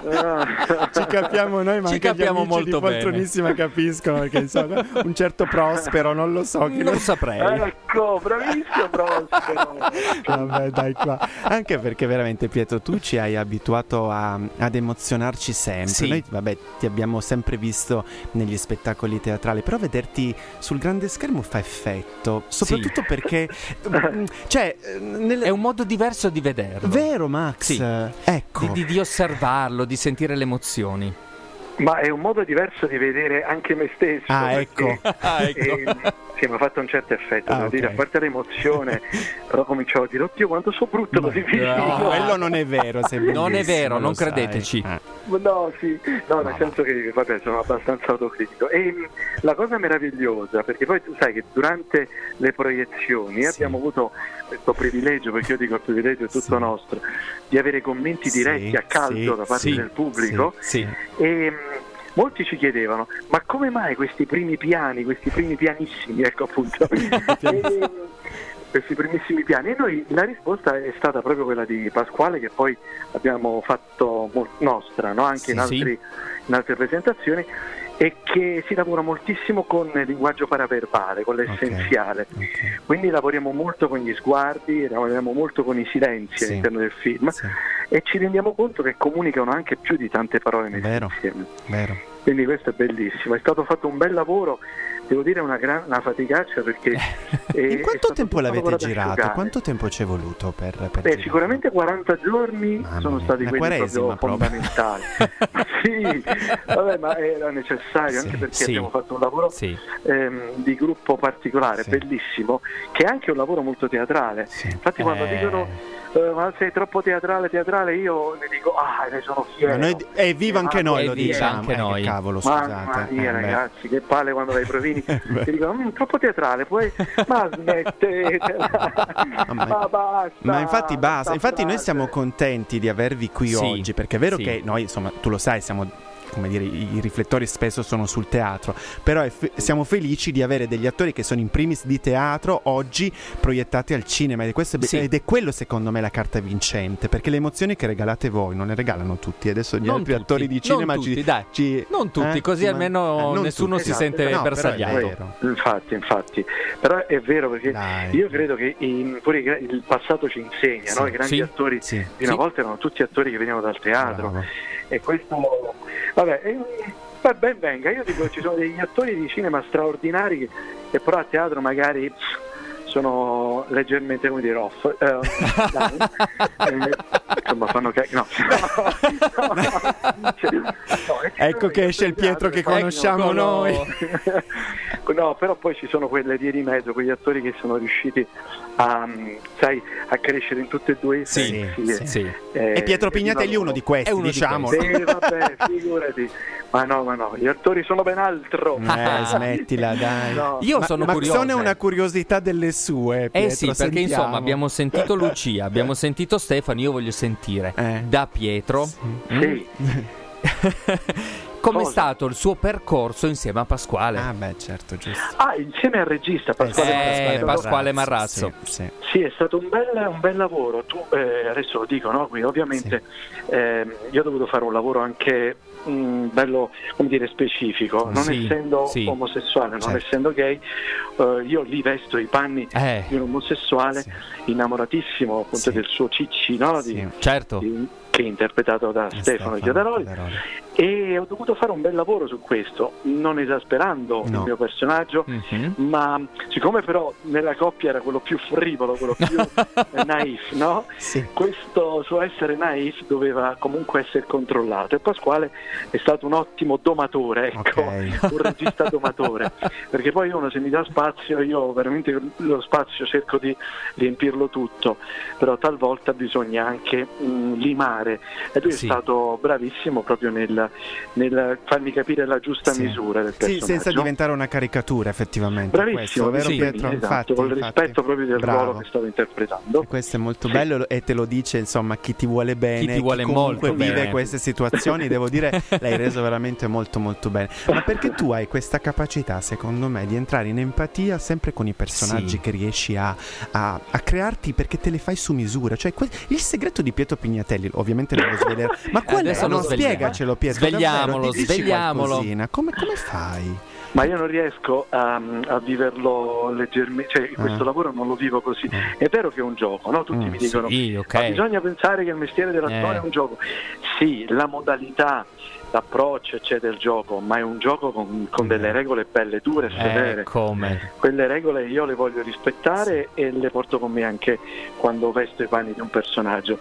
Ah. Ci capiamo noi, ma Ci anche capiamo gli amici molto di Poltronissima capiscono, perché insomma un certo Prospero, non lo so. Che Non saprei. Ecco, bravissimo, Prospero. Vabbè, dai qua. Anche perché veramente Pietro, tu ci hai abituato a- ad emozionarci sempre. Sì. Noi, vabbè, ti abbiamo sempre visto negli spettacoli teatrali, però vederti sul grande schermo fa effetto, soprattutto perché mm, cioè eh, nel- È un modo diverso di vederlo. vero Max? Sì. Ecco. Di, di- di osservarlo, di sentire le emozioni. Ma è un modo diverso di vedere anche me stesso. Ah, perché, ecco. Ah, ecco. eh, sì, mi ha fatto un certo effetto, Ah, devo dire, ok. a parte l'emozione, però cominciavo a dire, oddio quanto sono brutto così vicino. No, quello non è vero, sei Non è bellissimo, vero, non lo sai. credeteci. Eh. No, sì, no, nel No, senso che vabbè, sono abbastanza autocritico. E mh, la cosa meravigliosa, perché poi tu sai che durante le proiezioni Sì. abbiamo avuto questo privilegio, perché io dico il privilegio è tutto Sì. nostro, di avere commenti Sì, diretti a caldo sì, da parte sì, del pubblico. sì, sì. E mh, molti ci chiedevano, ma come mai questi primi piani, questi primi pianissimi, ecco appunto, e, questi primissimi piani? E noi la risposta è stata proprio quella di Pasquale, che poi abbiamo fatto mo- nostra, no? Anche Sì, in, altri, sì. in altre presentazioni, e che si lavora moltissimo con il linguaggio paraverbale, con l'essenziale. Ok. Quindi lavoriamo molto con gli sguardi, lavoriamo molto con i silenzi Sì. all'interno del film, Sì. e ci rendiamo conto che comunicano anche più di tante parole messe Vero. insieme. Vero. Quindi questo è bellissimo, è stato fatto un bel lavoro, devo dire una, gran, una faticaccia, perché è, In è quanto stato tempo tutto l'avete lavorato a girato? asciugare. Quanto tempo ci è voluto per, per Beh, girare? sicuramente quaranta giorni Mamma sono mia, stati una quelli quaresima proprio proprio. fondamentali. Ma sì, vabbè, ma era necessario, Sì, anche perché sì. abbiamo fatto un lavoro Sì. ehm, di gruppo particolare, Sì. bellissimo, che è anche un lavoro molto teatrale. Sì. Infatti quando Eh. dicono eh, ma sei troppo teatrale, teatrale, io ne dico, ah, ne sono fiero. Ma noi, è viva anche Eh, noi, è lo viva diciamo. anche eh, che noi. cavolo, Mamma scusate. mia, Eh, beh. ragazzi, che palle quando vai ai provini Beh. ti dicono "Mm, troppo teatrale, poi ma smettetela, ma- ma basta, Ma infatti basta, questa infatti noi frase". siamo contenti di avervi qui Sì, oggi, perché è vero sì. che noi, insomma, tu lo sai, siamo come dire, i riflettori spesso sono sul teatro, però è fe- siamo felici di avere degli attori che sono in primis di teatro oggi proiettati al cinema, ed è, questo, Sì. ed è quello secondo me la carta vincente, perché le emozioni che regalate voi non le regalano tutti, adesso gli Non altri tutti, attori di cinema non ci, tutti, dai. ci- Non tutti, eh? così Ma- almeno eh, non nessuno tutti, si esatto. sente No, però è bersagliato. vero. Infatti, infatti, però è vero, perché Dai. io credo che i- pure i gra- il passato ci insegna, Sì. no? I grandi Sì. attori Sì. di una Sì. volta erano tutti attori che venivano dal teatro, Bravo. e questo, vabbè, eh, beh, ben venga. Io dico, ci sono degli attori di cinema straordinari che, che però a teatro magari pff, sono leggermente, come dire, off. Eh, dai. Eh, insomma, fanno ca- no. No, no, no, Ecco che esce il Pietro che conosciamo noi. No, però poi ci sono quelle vie di mezzo, quegli attori che sono riusciti a, sai, a crescere in tutte e due i Sì, sensi. sì. Eh, E Pietro Pignatelli è lavoro. uno di questi, È uno di diciamo. Sì, vabbè, figurati. Ma no, ma no, gli attori sono ben altro. Eh, smettila, dai. No. Io Ma- sono ma curioso. Maxone è una curiosità delle sue, Pietro, Eh sì, perché sentiamo. insomma abbiamo sentito Lucia, abbiamo sentito Stefano, io voglio sentire Eh. da Pietro Sì. com'è Cosa? stato il suo percorso insieme a Pasquale. Ah beh, certo, giusto. Ah, insieme al regista Pasquale Eh, Marrazzo. Pasquale Marrazzo. Sì, sì. Sì, è stato un bel, un bel lavoro. Tu, eh, adesso lo dico, no? Qui ovviamente ehm, io ho dovuto fare un lavoro anche mh, bello, come dire, specifico, non Sì, essendo sì. omosessuale, non Certo. essendo gay, eh, io lì vesto i panni Eh. di un omosessuale Sì. innamoratissimo appunto Sì. del suo Cicci, no? Di- Sì. Certo. di- che è interpretato da Eh, Stefano Chiadaroli. Chiadaroli. E ho dovuto fare un bel lavoro su questo, non esasperando No. il mio personaggio, Mhm. ma siccome però nella coppia era quello più frivolo, quello più naif, no? Sì. Questo suo essere naif doveva comunque essere controllato, e Pasquale è stato un ottimo domatore, ecco, Ok. un regista domatore, perché poi uno, se mi dà spazio, io veramente lo spazio cerco di riempirlo tutto, però talvolta bisogna anche mh, limare, e lui Sì. è stato bravissimo proprio nel, nel farmi capire la giusta Sì. misura del Sì, personaggio. senza diventare una caricatura, effettivamente. Bravissimo, questo, vero sì, Pietro? esatto, Infatti, con il infatti. rispetto proprio del Bravo. ruolo che stavo interpretando. E questo è molto Sì. bello, e te lo dice insomma chi ti vuole bene, Chi ti vuole comunque molto vive bene. queste situazioni, devo dire l'hai reso veramente molto molto bene. Ma perché tu hai questa capacità, secondo me, di entrare in empatia sempre con i personaggi, Sì. che riesci a, a, a crearti, perché te le fai su misura. Cioè que- il segreto di Pietro Pignatelli, ovviamente non lo svelerò, ma qual Adesso è? lo No, svegliamo. spiegacelo Pietro, Svegliamolo, davvero, dici svegliamolo. qualcosina. Come, come fai? Ma io non riesco a, a viverlo leggermente, cioè questo Ah. lavoro non lo vivo così. È vero che è un gioco, no? Tutti Mm, mi dicono sì, ok. ma bisogna pensare che il mestiere dell'attore Eh. è un gioco. Sì, la modalità, l'approccio c'è del gioco, ma è un gioco con, con delle regole belle, dure e severe. Eh, come? Quelle regole io le voglio rispettare e le porto con me anche quando vesto i panni di un personaggio.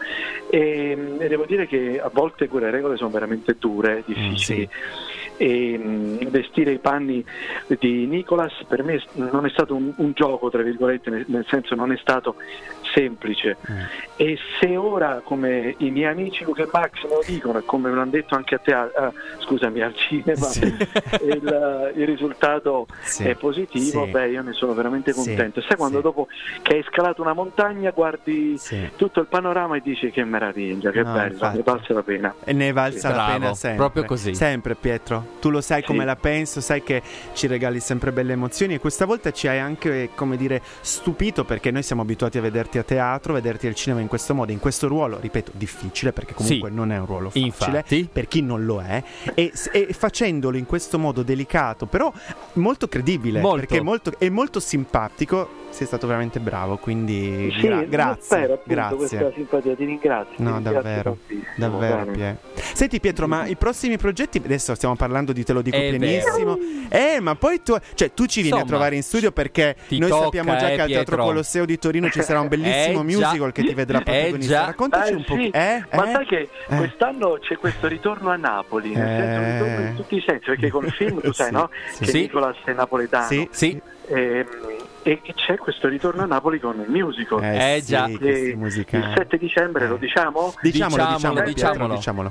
E, e devo dire che a volte quelle regole sono veramente dure, difficili. E mh, vestire i panni di Nicolas per me non è stato un, un gioco, tra virgolette, nel, nel senso non è stato semplice. Mm. E se ora, come i miei amici Luca e Max me lo dicono, e come me l'hanno detto anche a te, ah, scusami, al cinema, Sì. il, il risultato Sì. è positivo, Sì. beh, io ne sono veramente Sì. contento. Sai quando Sì. dopo che hai scalato una montagna guardi Sì. tutto il panorama e dici che meraviglia, che No, bello, infatti. ne valse la pena. E ne valsa la Bravo, pena sempre. proprio così. Sempre, Pietro. Tu lo sai come Sì. la penso, sai che ci regali sempre belle emozioni, e questa volta ci hai anche, come dire, stupito, perché noi siamo abituati a vederti a teatro, vederti al cinema in questo modo, in questo ruolo, ripeto, difficile, perché comunque Sì. non è un ruolo facile, Infatti. per chi non lo è, e, e facendolo in questo modo delicato, però molto credibile, Molto. perché è molto, è molto simpatico. Sei stato veramente bravo, quindi Sì, gra- io grazie, spero, appunto, grazie. questa simpatia, ti ringrazio. ti No, ringrazio davvero, tantissimo, davvero, bene. Pie. Senti Pietro, ma i prossimi progetti, adesso stiamo parlando di Te lo dico È pianissimo, eh, ma poi tu, cioè tu ci vieni Insomma, a trovare in studio, perché ti noi tocca, sappiamo già eh, che al Teatro Pietro. Colosseo di Torino ci sarà un bellissimo Eh, già. musical che ti vedrà Eh, protagonista. già. Raccontaci Eh, un po'. sì, Eh, ma eh? sai che Eh. quest'anno c'è questo ritorno a Napoli, nel Eh. senso un ritorno in tutti i sensi, perché con il film tu sai, Sì, no? sì. Che Sì. Nicolas è napoletano. Sì, Sì. Ehm, e che c'è questo ritorno a Napoli con il musical. Eh, Eh, già. sì, E questi il musicali. sette dicembre, lo diciamo? Diciamolo, Diciamolo, diciamolo, Pietro, diciamolo. diciamolo.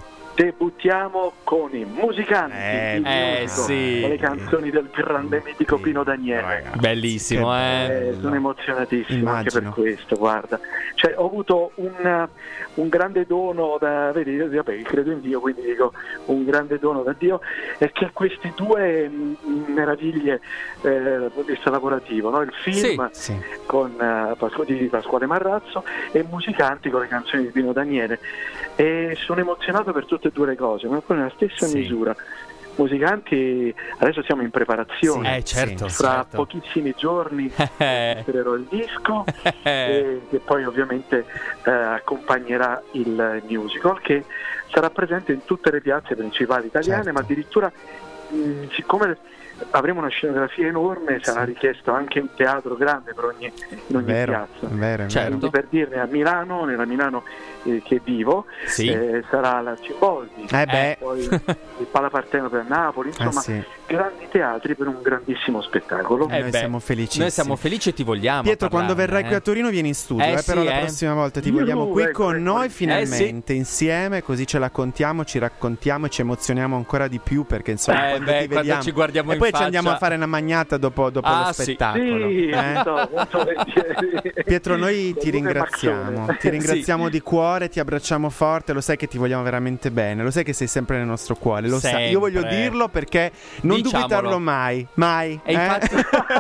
debuttiamo con i Musicanti, eh, il eh, musico, sì. con le canzoni del grande mitico Pino Daniele. Bellissimo, eh. Eh, sono emozionatissimo Immagino. anche per questo, guarda. Cioè, ho avuto un, un grande dono da, vedi, io vabbè, credo in Dio, quindi dico un grande dono da Dio, è che queste due mh, meraviglie eh, dal punto di vista lavorativo, no? Il film Sì, sì. con uh, Pasqu- di Pasquale Marrazzo e Musicanti con le canzoni di Pino Daniele, e sono emozionato per tutte e due le cose, ma poi nella stessa Sì. misura. Musicanti, adesso siamo in preparazione, Sì, eh, certo, fra certo. pochissimi giorni mostrerò il disco e che poi ovviamente eh, accompagnerà il musical, che sarà presente in tutte le piazze principali italiane, Certo. ma addirittura mh, siccome avremo una scenografia enorme, sarà richiesto anche un teatro grande per ogni, in ogni Vero, piazza. vero, Certo. Quindi, per dirne, a Milano, nella Milano eh, che vivo, Sì. eh, sarà la Ciboldi, Eh beh. poi il Palapartenopoli a Napoli, insomma Eh sì. grandi teatri per un grandissimo spettacolo. Eh Noi beh, siamo felicissimi. Noi siamo felici e ti vogliamo. Pietro, quando parlarne, verrai qui a eh. Torino vieni in studio, Eh eh, però sì, la eh. prossima volta ti Io, vogliamo qui ecco, con ecco. noi Eh finalmente insieme, così ce la contiamo, ci raccontiamo e ci emozioniamo ancora di più, perché insomma Eh, quando beh, ti quando vediamo ci guardiamo e in poi faccia- ci andiamo a fare una magnata dopo, dopo Ah, lo sì. spettacolo. Sì, eh? molto, molto volentieri. Pietro, noi Con ti Luca e ringraziamo, Maxone. ti ringraziamo di cuore, ti abbracciamo forte, lo sai che ti vogliamo veramente bene, lo sai che sei sempre nel nostro cuore, lo sai. Io voglio Sempre. dirlo perché non Diciamolo. dubitarlo mai, mai. E eh? infatti-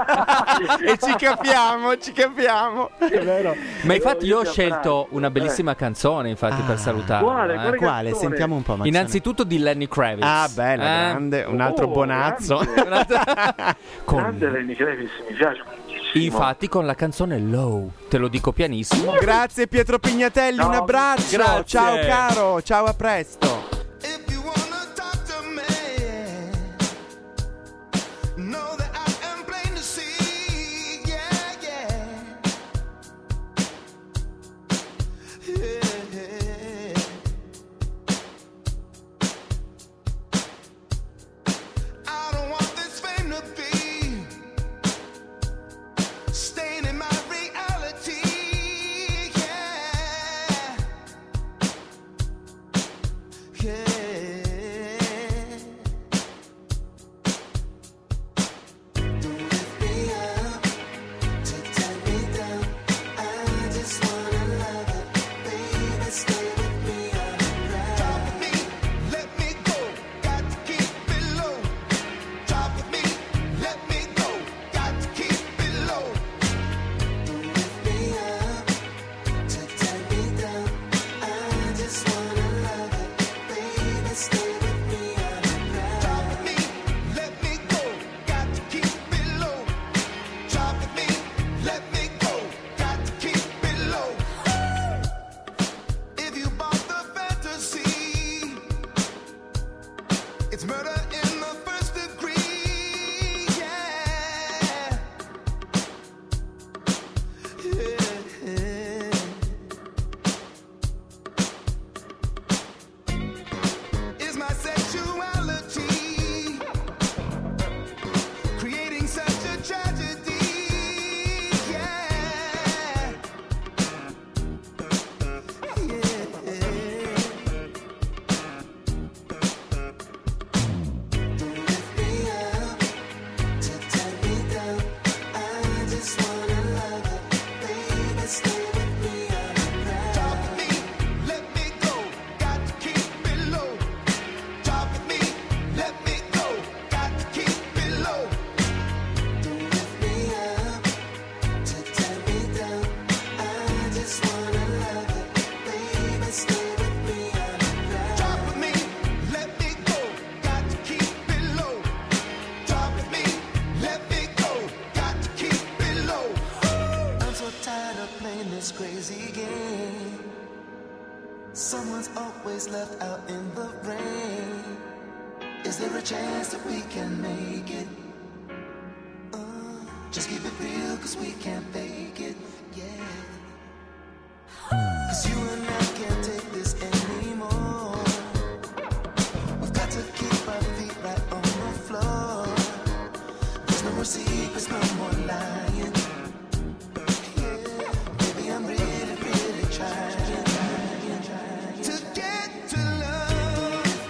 e ci capiamo, ci capiamo. È vero. Ma infatti io ho ti scelto abbraccio. una bellissima canzone, infatti, per salutare. Quale? eh. Quale Quale? canzone? Sentiamo un po'. Maxone. Innanzitutto di Lenny Kravitz. Ah, bella, Eh? grande, un altro Oh, bonazzo. Con- Grande Lenny Kravitz, mi piace moltissimo. Infatti con la canzone Low, te lo dico pianissimo. Grazie Pietro Pignatelli, Ciao. un abbraccio. Grazie. Ciao caro, ciao, a presto. If you wanna talk to me, know that I am plain to see. Yeah, yeah. Yeah. I don't want this fame to be staying in my reality. Yeah. Yeah. Don't lift me up to tie me down. I just wanna love it, baby. Stay with me on the ground. Talk with me, let me go. Got to keep it low. Talk with me, let me go. Got to keep it low. Don't lift me up to tie me down. I just wanna love it, baby. Stay with me on the ground. Talk with me, let me go. Got to keep it low. Talk with me, let me go. Got to keep it low. If you bought the fantasy, it's murder in the first degree. Yeah. Yeah. Is my sexuality creating such a tragedy? Yeah. Yeah. Don't lift me up to tie me down. I just wanna love it, baby. Stay with me on the ground. Talk with me, let me go. Got to keep it low. Talk with me, let me go. Got to keep it low. Don't lift me up to tie me down. I just wanna love it, baby. Stay with me on the ground. Talk with me, let me go. Got to keep it low. Talk with me, let me go. Got to keep it low. I'm so tired of playing this crazy game. Someone's always left out in the rain. Is there a chance that we can make it? Uh, just keep it real, cause we can't fake it. Yeah. Cause you and I can't take this anymore. We've got to keep our feet right on the floor. There's no more secrets, no more lying. Yeah. Baby, I'm really, really trying to get to love.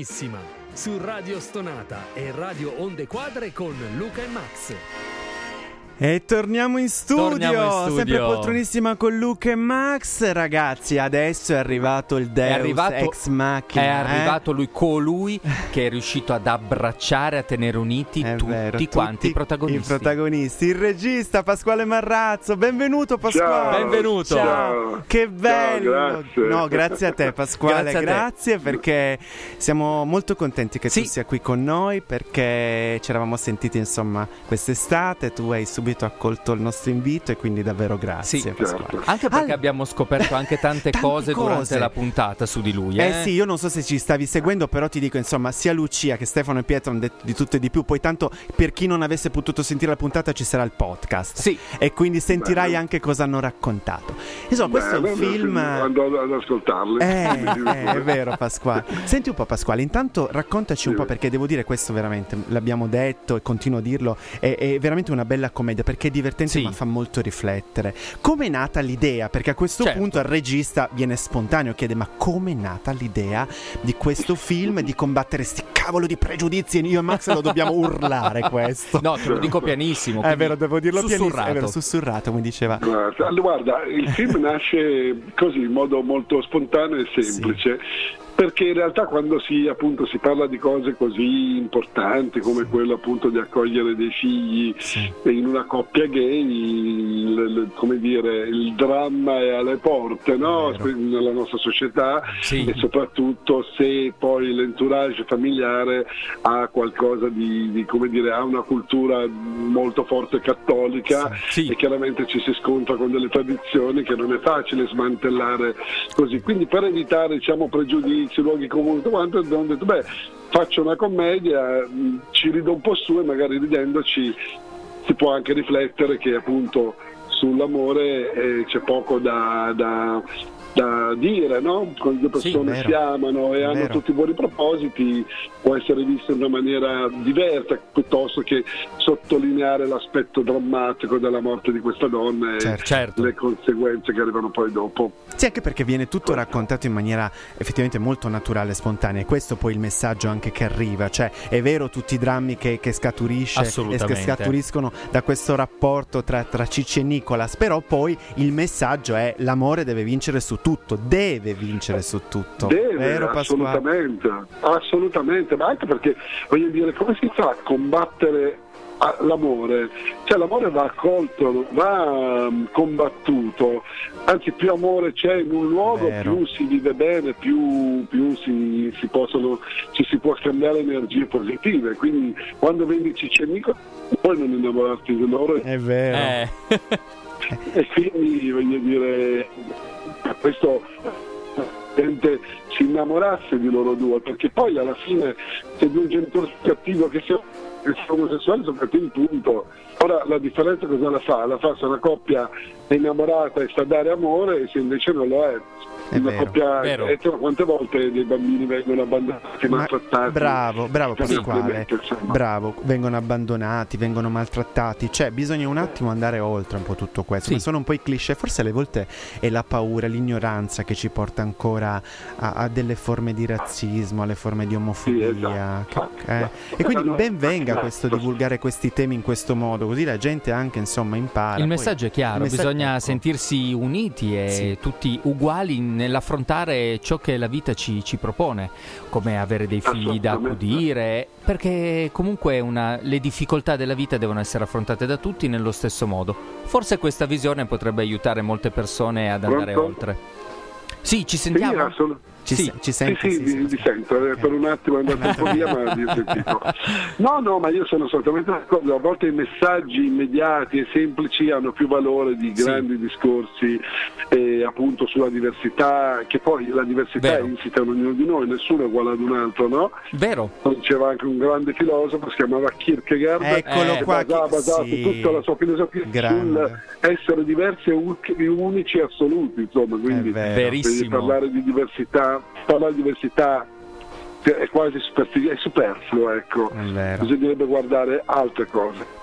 Poltronissima su Radio Stonata e Radio Onde Quadre con Luca e Max. E torniamo in studio, Torniamo in studio. Sempre poltronissima con Luca e Max. Ragazzi, adesso è arrivato il Deus è arrivato, Ex Machina. È eh? arrivato lui, colui che è riuscito ad abbracciare, a tenere uniti È tutti vero, quanti tutti i protagonisti. I protagonisti, il regista Pasquale Marrazzo. Benvenuto Pasquale. Ciao. Benvenuto. Ciao. Che bello. Ciao, grazie. No, grazie a te Pasquale, Grazie a te. grazie perché siamo molto contenti che Sì. tu sia qui con noi, perché ci eravamo sentiti insomma quest'estate, tu hai subito accolto il nostro invito e quindi davvero grazie Sì. Pasquale. Anche perché All- abbiamo scoperto anche tante, Tante cose, cose. durante la puntata su di lui. Eh Eh, sì, io non so se ci stavi seguendo, però ti dico insomma sia Lucia che Stefano e Pietro hanno detto di tutto e di più. Poi tanto per chi non avesse potuto sentire la puntata ci sarà il podcast, Sì. e quindi sentirai Bene. anche cosa hanno raccontato. Insomma, questo è Beh, un beh, film andò ad ascoltarli. eh, eh, è vero Pasquale. Senti un po' Pasquale, intanto raccontaci un Sì. po', perché devo dire questo veramente, l'abbiamo detto e continuo a dirlo, è, è veramente una bella commedia perché è divertente, Sì. ma fa molto riflettere. Come è nata l'idea? Perché a questo Certo. punto al regista viene spontaneo, chiede ma come è nata l'idea di questo film, di combattere sti cavolo di pregiudizi, e io e Max lo dobbiamo urlare questo. No, te lo dico pianissimo. È quindi vero, devo dirlo pianissimo, sussurrato. è vero, sussurrato come diceva. Guarda, guarda, il film nasce così in modo molto spontaneo e semplice. Perché in realtà quando si, appunto, si parla di cose così importanti come quello appunto di accogliere dei figli Sì. in una coppia gay, il, il- come dire, il dramma è alle porte, no? Vero. Nella nostra società, Sì. e soprattutto se poi l'entourage familiare ha qualcosa di, di, come dire, ha una cultura molto forte cattolica, Sì. e chiaramente ci si scontra con delle tradizioni che non è facile smantellare così. Quindi per evitare, diciamo, pregiudizi, luoghi comuni, tutto quanto, abbiamo detto beh, faccio una commedia, mh, ci rido un po' su e magari ridendoci si può anche riflettere che appunto sull'amore eh, c'è poco da, da, da dire, no? Quando due persone Sì, si vero. amano e hanno Vero. tutti i buoni propositi, può essere visto in una maniera diversa piuttosto che sottolineare l'aspetto drammatico della morte di questa donna e Certo. Certo. le conseguenze che arrivano poi dopo. Sì, anche perché viene tutto raccontato in maniera effettivamente molto naturale e spontanea, e questo poi il messaggio anche che arriva, cioè è vero tutti i drammi che, che scaturisce e che Assolutamente. scaturiscono da questo rapporto tra, tra Cicci e Nicolas, però poi il messaggio è l'amore deve vincere su tutto, deve vincere su tutto, Deve, vero Pasquale? assolutamente, assolutamente, ma anche perché voglio dire, come si fa a combattere a- l'amore? Cioè l'amore va accolto, va um, combattuto, anzi più amore c'è in un luogo, Vero. più si vive bene, più, più si, si possono, ci si può scambiare energie positive, quindi quando vendi Cicci e Nicolas poi non innamorarti di loro. È vero. Eh. E quindi voglio dire, questo gente si innamorasse di loro due, perché poi alla fine se due genitori cattivo che sia che sono omosessuali sono cattivi, punto. Ora la differenza cosa la fa? La fa se una coppia è innamorata e sa dare amore, e se invece non lo è. È Una vero. coppia Vero. etero, quante volte dei bambini vengono abbandonati, Ma- maltrattati? bravo, bravo Pasquale, Semplicemente, insomma. bravo, vengono abbandonati, vengono maltrattati, cioè bisogna un attimo andare oltre un po' tutto questo, Sì. ma sono un po' i cliché, forse alle volte è la paura, l'ignoranza che ci porta ancora a, a delle forme di razzismo, alle forme di omofobia, Sì, esatto. che- eh. e quindi ben venga questo divulgare questi temi in questo modo, così la gente anche insomma impara. Il Poi- messaggio è chiaro, il messaggio- bisogna ecco. sentirsi uniti e Sì. tutti uguali nell'affrontare ciò che la vita ci, ci propone, come avere dei figli da Assolutamente. accudire, perché comunque una, le difficoltà della vita devono essere affrontate da tutti nello stesso modo. Forse questa visione potrebbe aiutare molte persone ad andare Pronto? oltre. Sì, ci Sì, sentiamo? assolut- Ci, Sì. se- ci Sì, senti? sì, vi, vi sento, eh, per un attimo è andato un po' via, ma vi ho sentito. No, no, ma io sono assolutamente d'accordo. A volte i messaggi immediati e semplici hanno più valore di Sì. grandi discorsi eh, appunto sulla diversità, che poi la diversità Vero. è insita in ognuno di noi, nessuno è uguale ad un altro, no? Vero? Diceva anche un grande filosofo, si chiamava Kierkegaard, Eccolo che qua, basava, chi- basato sì. tutta la sua filosofia Grande. sull'essere diversi e u- unici e assoluti, insomma, quindi È vero. quindi Verissimo. parlare di diversità, parlare di diversità è quasi superfi- è superfluo, ecco. È vero. Bisognerebbe guardare altre cose.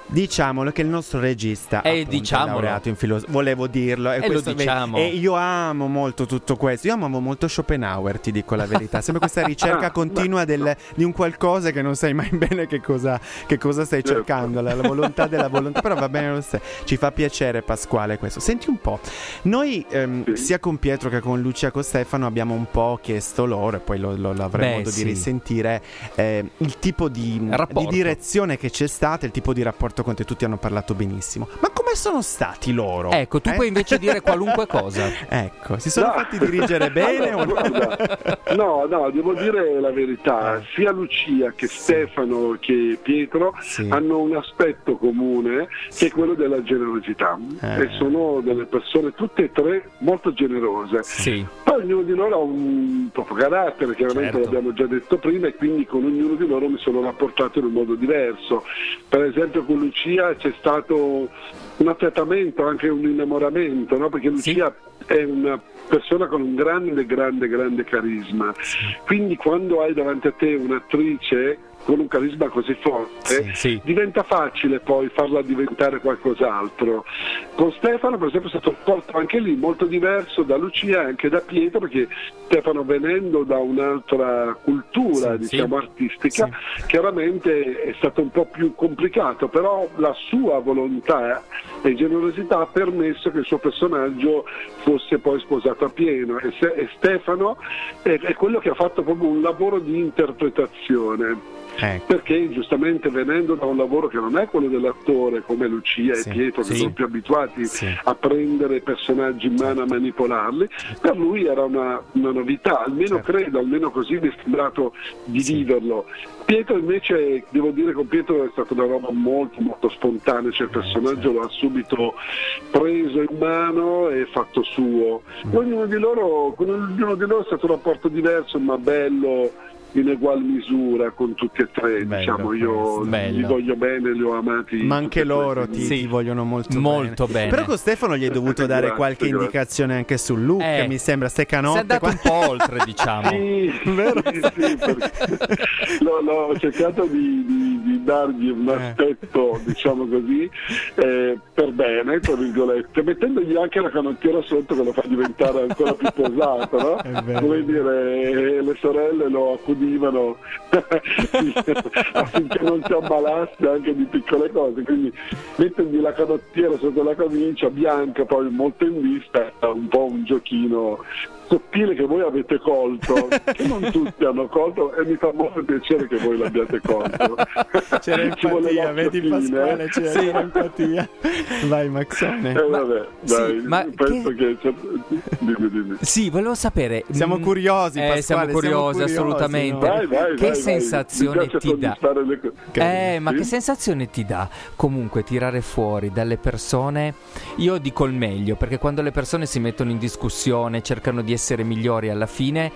Diciamolo che il nostro regista E appunto, diciamolo. è laureato in filosofia, volevo dirlo. E lo questo- diciamo. E io amo molto tutto questo. Io amavo molto Schopenhauer, ti dico la verità. Sempre questa ricerca continua del- di un qualcosa che non sai mai bene che cosa, che cosa stai Certo. cercando, la, la volontà della volontà. Però va bene lo stesso. Ci fa piacere, Pasquale, questo. Senti un po', noi ehm, sia con Pietro che con Lucia, con Stefano abbiamo un po' chiesto loro, e poi lo, lo, lo avremo Beh, modo sì. di risentire eh, il tipo di, di Rapporto. direzione che c'è stata, il tipo di rapporto con te. Tutti hanno parlato benissimo, ma come sono stati loro? Ecco, tu Eh? puoi invece dire qualunque cosa. Ecco, si sono No. fatti dirigere bene o no? Guarda, no, no, devo dire la verità, sia Lucia che Stefano che Pietro Sì. hanno un aspetto comune che è quello della generosità Eh. e sono delle persone tutte e tre molto generose. Sì. Poi ognuno di loro ha un proprio carattere, chiaramente Certo. l'abbiamo già detto prima, e quindi con ognuno di loro mi sono rapportato in un modo diverso. Per esempio con Lucia c'è stato un affiatamento, anche un innamoramento, no? Perché Lucia è una persona con un grande, grande, grande carisma. Quindi quando hai davanti a te un'attrice con un carisma così forte, Sì, sì. diventa facile poi farla diventare qualcos'altro. Con Stefano per esempio è stato un rapporto anche lì molto diverso da Lucia e anche da Pietro, perché Stefano, venendo da un'altra cultura Sì, diciamo sì. artistica, chiaramente è stato un po' più complicato, però la sua volontà e generosità ha permesso che il suo personaggio fosse poi sposato a pieno, e, se- e Stefano è, è quello che ha fatto proprio un lavoro di interpretazione. Ecco. Perché giustamente venendo da un lavoro che non è quello dell'attore come Lucia Sì, e Pietro, che sì. sono più abituati Sì. a prendere personaggi in mano, a manipolarli, per lui era una, una novità, almeno Certo. credo, almeno così mi è sembrato di Sì. viverlo. Pietro invece, devo dire, con Pietro è stata una roba molto molto spontanea, cioè il personaggio lo ha subito preso in mano e fatto suo. Con ognuno di loro, con ognuno di loro è stato un rapporto diverso, ma bello, in egual misura con tutti e tre. Bello Diciamo, io questo, li bello. voglio bene, li ho amati. Ma tutti anche e tre, loro quindi- ti, Sì. ti vogliono molto, Molto bene. Però con Stefano gli hai dovuto dare Grazie, qualche grazie. indicazione anche sul look, Eh. mi sembra, ste Si è canotte andato qua. un po' oltre, diciamo. Sì, Vero? sì, sì, perché l'ho, l'ho cercato di, di- di dargli un Eh. aspetto, diciamo così, eh, per bene, tra virgolette, mettendogli anche la canottiera sotto che lo fa diventare ancora più posato, no? È vero. Come dire, eh, le sorelle lo accudivano affinché non si ammalasse anche di piccole cose, quindi mettergli la canottiera sotto la camicia bianca, poi molto in vista, è un po' un giochino sottile che voi avete colto, che non tutti hanno colto, e mi fa molto piacere che voi l'abbiate colto. C'era Ci vuole empatia, l'occhio vedi fine, Pasquale, eh? c'era Sì. empatia. Vai Maxone. Eh, vabbè, sì, dai, ma penso che- che... c'è- dimmi, dimmi. Sì, volevo sapere. Siamo mm, curiosi, eh, Pasquale, siamo curiosi, siamo curiosi, assolutamente. no? Vai, vai, che vai, sensazione vai. Mi piace ti dà? soddisfare le co- Eh, ma Sì? che sensazione ti dà comunque tirare fuori dalle persone? Io dico il meglio, perché quando le persone si mettono in discussione, cercano di essere migliori alla fine,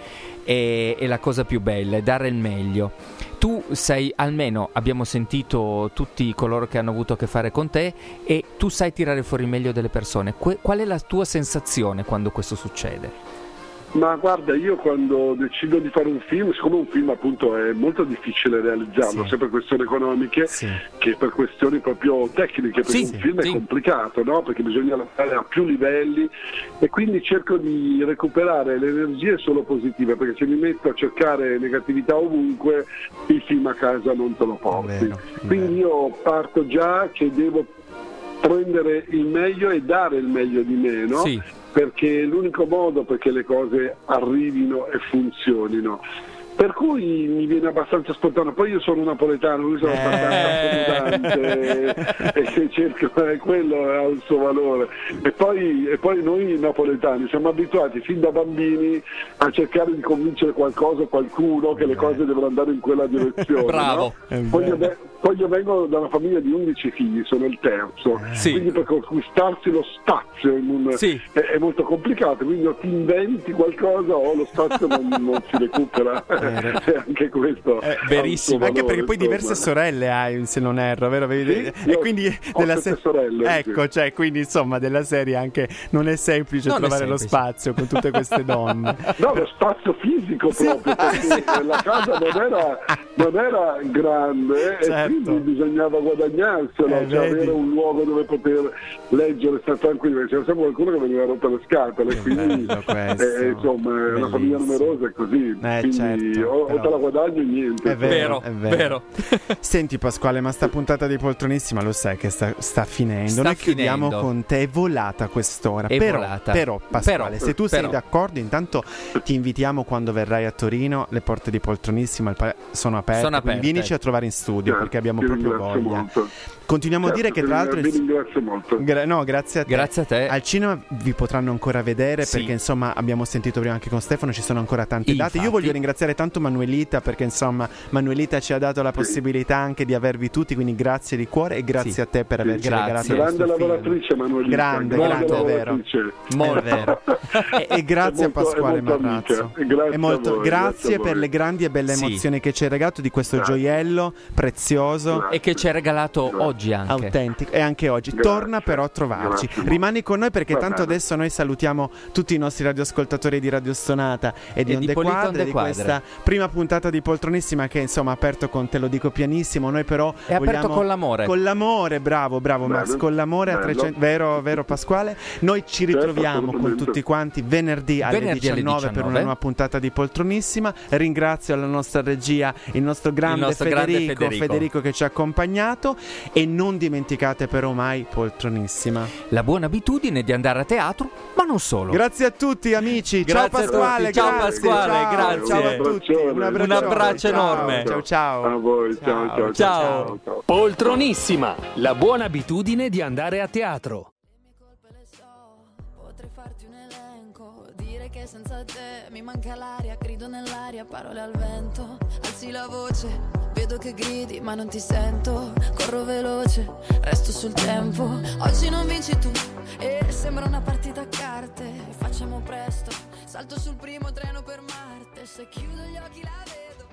è, è la cosa più bella, è dare il meglio. Tu sei, almeno abbiamo sentito tutti coloro che hanno avuto a che fare con te, e tu sai tirare fuori il meglio delle persone. Que- qual è la tua sensazione quando questo succede? Ma guarda, io quando decido di fare un film, siccome un film appunto è molto difficile realizzarlo, Sì. sia per questioni economiche Sì. che per questioni proprio tecniche, perché Sì, un sì, film sì. è complicato, no? Perché bisogna lavorare a più livelli, e quindi cerco di recuperare le energie solo positive, perché se mi metto a cercare negatività ovunque, il film a casa non te lo porti. Vero, Quindi io parto già che devo prendere il meglio e dare il meglio di me, no? Sì. Perché è l'unico modo perché le cose arrivino e funzionino. Per cui mi viene abbastanza spontaneo. Poi io sono napoletano, lui sono Eh. abbastanza accomodante e cerco, e quello ha il suo valore. E poi, e poi noi napoletani siamo abituati fin da bambini a cercare di convincere qualcosa o qualcuno che le cose devono andare in quella direzione. Bravo. No? È Poi, io vero. ve- poi io vengo da una famiglia di undici figli, sono il terzo, Sì. quindi per conquistarsi lo spazio in un- Sì. è, è molto complicato, quindi o ti inventi qualcosa o lo spazio non, non si recupera. E anche questo Eh, ha un verissimo. suo Anche valore, perché poi insomma. diverse sorelle hai, se non erro, vero? Avevi- Sì, e io quindi ho della sette se- sorelle, ecco, sì. cioè, quindi insomma della serie anche non è semplice Non è trovare lo semplice. spazio con tutte queste donne. No, lo spazio fisico proprio, perché la casa non era, non era grande, Certo. e quindi bisognava guadagnarselo, Eh, cioè vedi? avere un luogo dove poter leggere, stare tranquillo, perché c'era sempre qualcuno che veniva a rompere le scatole, quindi eh, insomma è una famiglia numerosa è così, Eh, quindi certo, o, o però- te la guadagni o niente. È vero, Vero, è vero. vero. Senti Pasquale, ma sta puntata di Poltronissima lo sai che sta, sta finendo. Sta Noi chiudiamo finendo. con te, è volata quest'ora. È però, volata. però Pasquale, Però, se tu sei però. d'accordo, intanto ti invitiamo quando verrai a Torino, le porte di Poltronissima il pa- sono aperte, Sono quindi aperte. vienici a trovare in studio Certo, perché abbiamo ti proprio ringrazio voglia. molto. Continuiamo Certo, a dire che ti tra l'altro vi il- ringrazio molto. Gra- no, grazie a te. Grazie a te. Al cinema vi potranno ancora vedere Sì. perché insomma abbiamo sentito prima anche con Stefano, ci sono ancora tante date. Io Infatti. voglio ringraziare tanto Manuelita perché insomma Manuelita ci ha dato la possibilità anche di avervi tutti, quindi grazie di cuore e grazie Sì. a te per averci Grazie. regalato Grande questo film. lavoratrice Manuelita, Grande, grande grande, è vero. lavoratrice. È vero. E, e grazie È molto- a Pasquale è molto Marrazzo. amica. E grazie È molto- a voi, grazie grazie a per voi. le grandi e belle Sì. emozioni che ci hai regalato di questo Grazie. gioiello prezioso. E che ci hai regalato oggi anche. Autentico e anche oggi Grazie. torna però a trovarci. Grazie. Rimani con noi perché Va tanto bene. adesso noi salutiamo tutti i nostri radioascoltatori di Radio Stonata e di E di Onde Polito Quadre Onde di Quadre. questa prima puntata di Poltronissima che insomma ha aperto con Te lo dico pianissimo. Noi però È aperto vogliamo- con l'amore. Con l'amore, bravo, bravo Bene. Max, con l'amore a Bello. trecento, vero, vero Pasquale. Noi ci Certo, ritroviamo con assolutamente. tutti quanti venerdì alle Venerdì alle diciannove per una diciannove. nuova puntata di Poltronissima. Ringrazio la nostra regia, il nostro grande, Il nostro grande Federico, Federico. Federico che ci ha accompagnato e non dimenticate però mai Poltronissima. La buona abitudine di andare a teatro, ma non solo. Grazie a tutti amici, ciao Grazie a Pasquale, tutti. Ciao, grazie, Pasquale, ciao, grazie. ciao a tutti, un abbraccio, Un abbraccio ciao, enorme. Ciao ciao. A voi, ciao, ciao, ciao. Ciao. ciao. Poltronissima, la buona abitudine di andare a teatro. Potrei farti un elenco, dire che senza te mi manca l'aria, grido nell'aria, parole al vento, alzi la voce, vedo che gridi ma non ti sento, corro veloce, resto sul tempo, oggi non vinci tu e sembra una partita a carte, facciamo presto, salto sul primo treno per Marte, se chiudo gli occhi la vedo.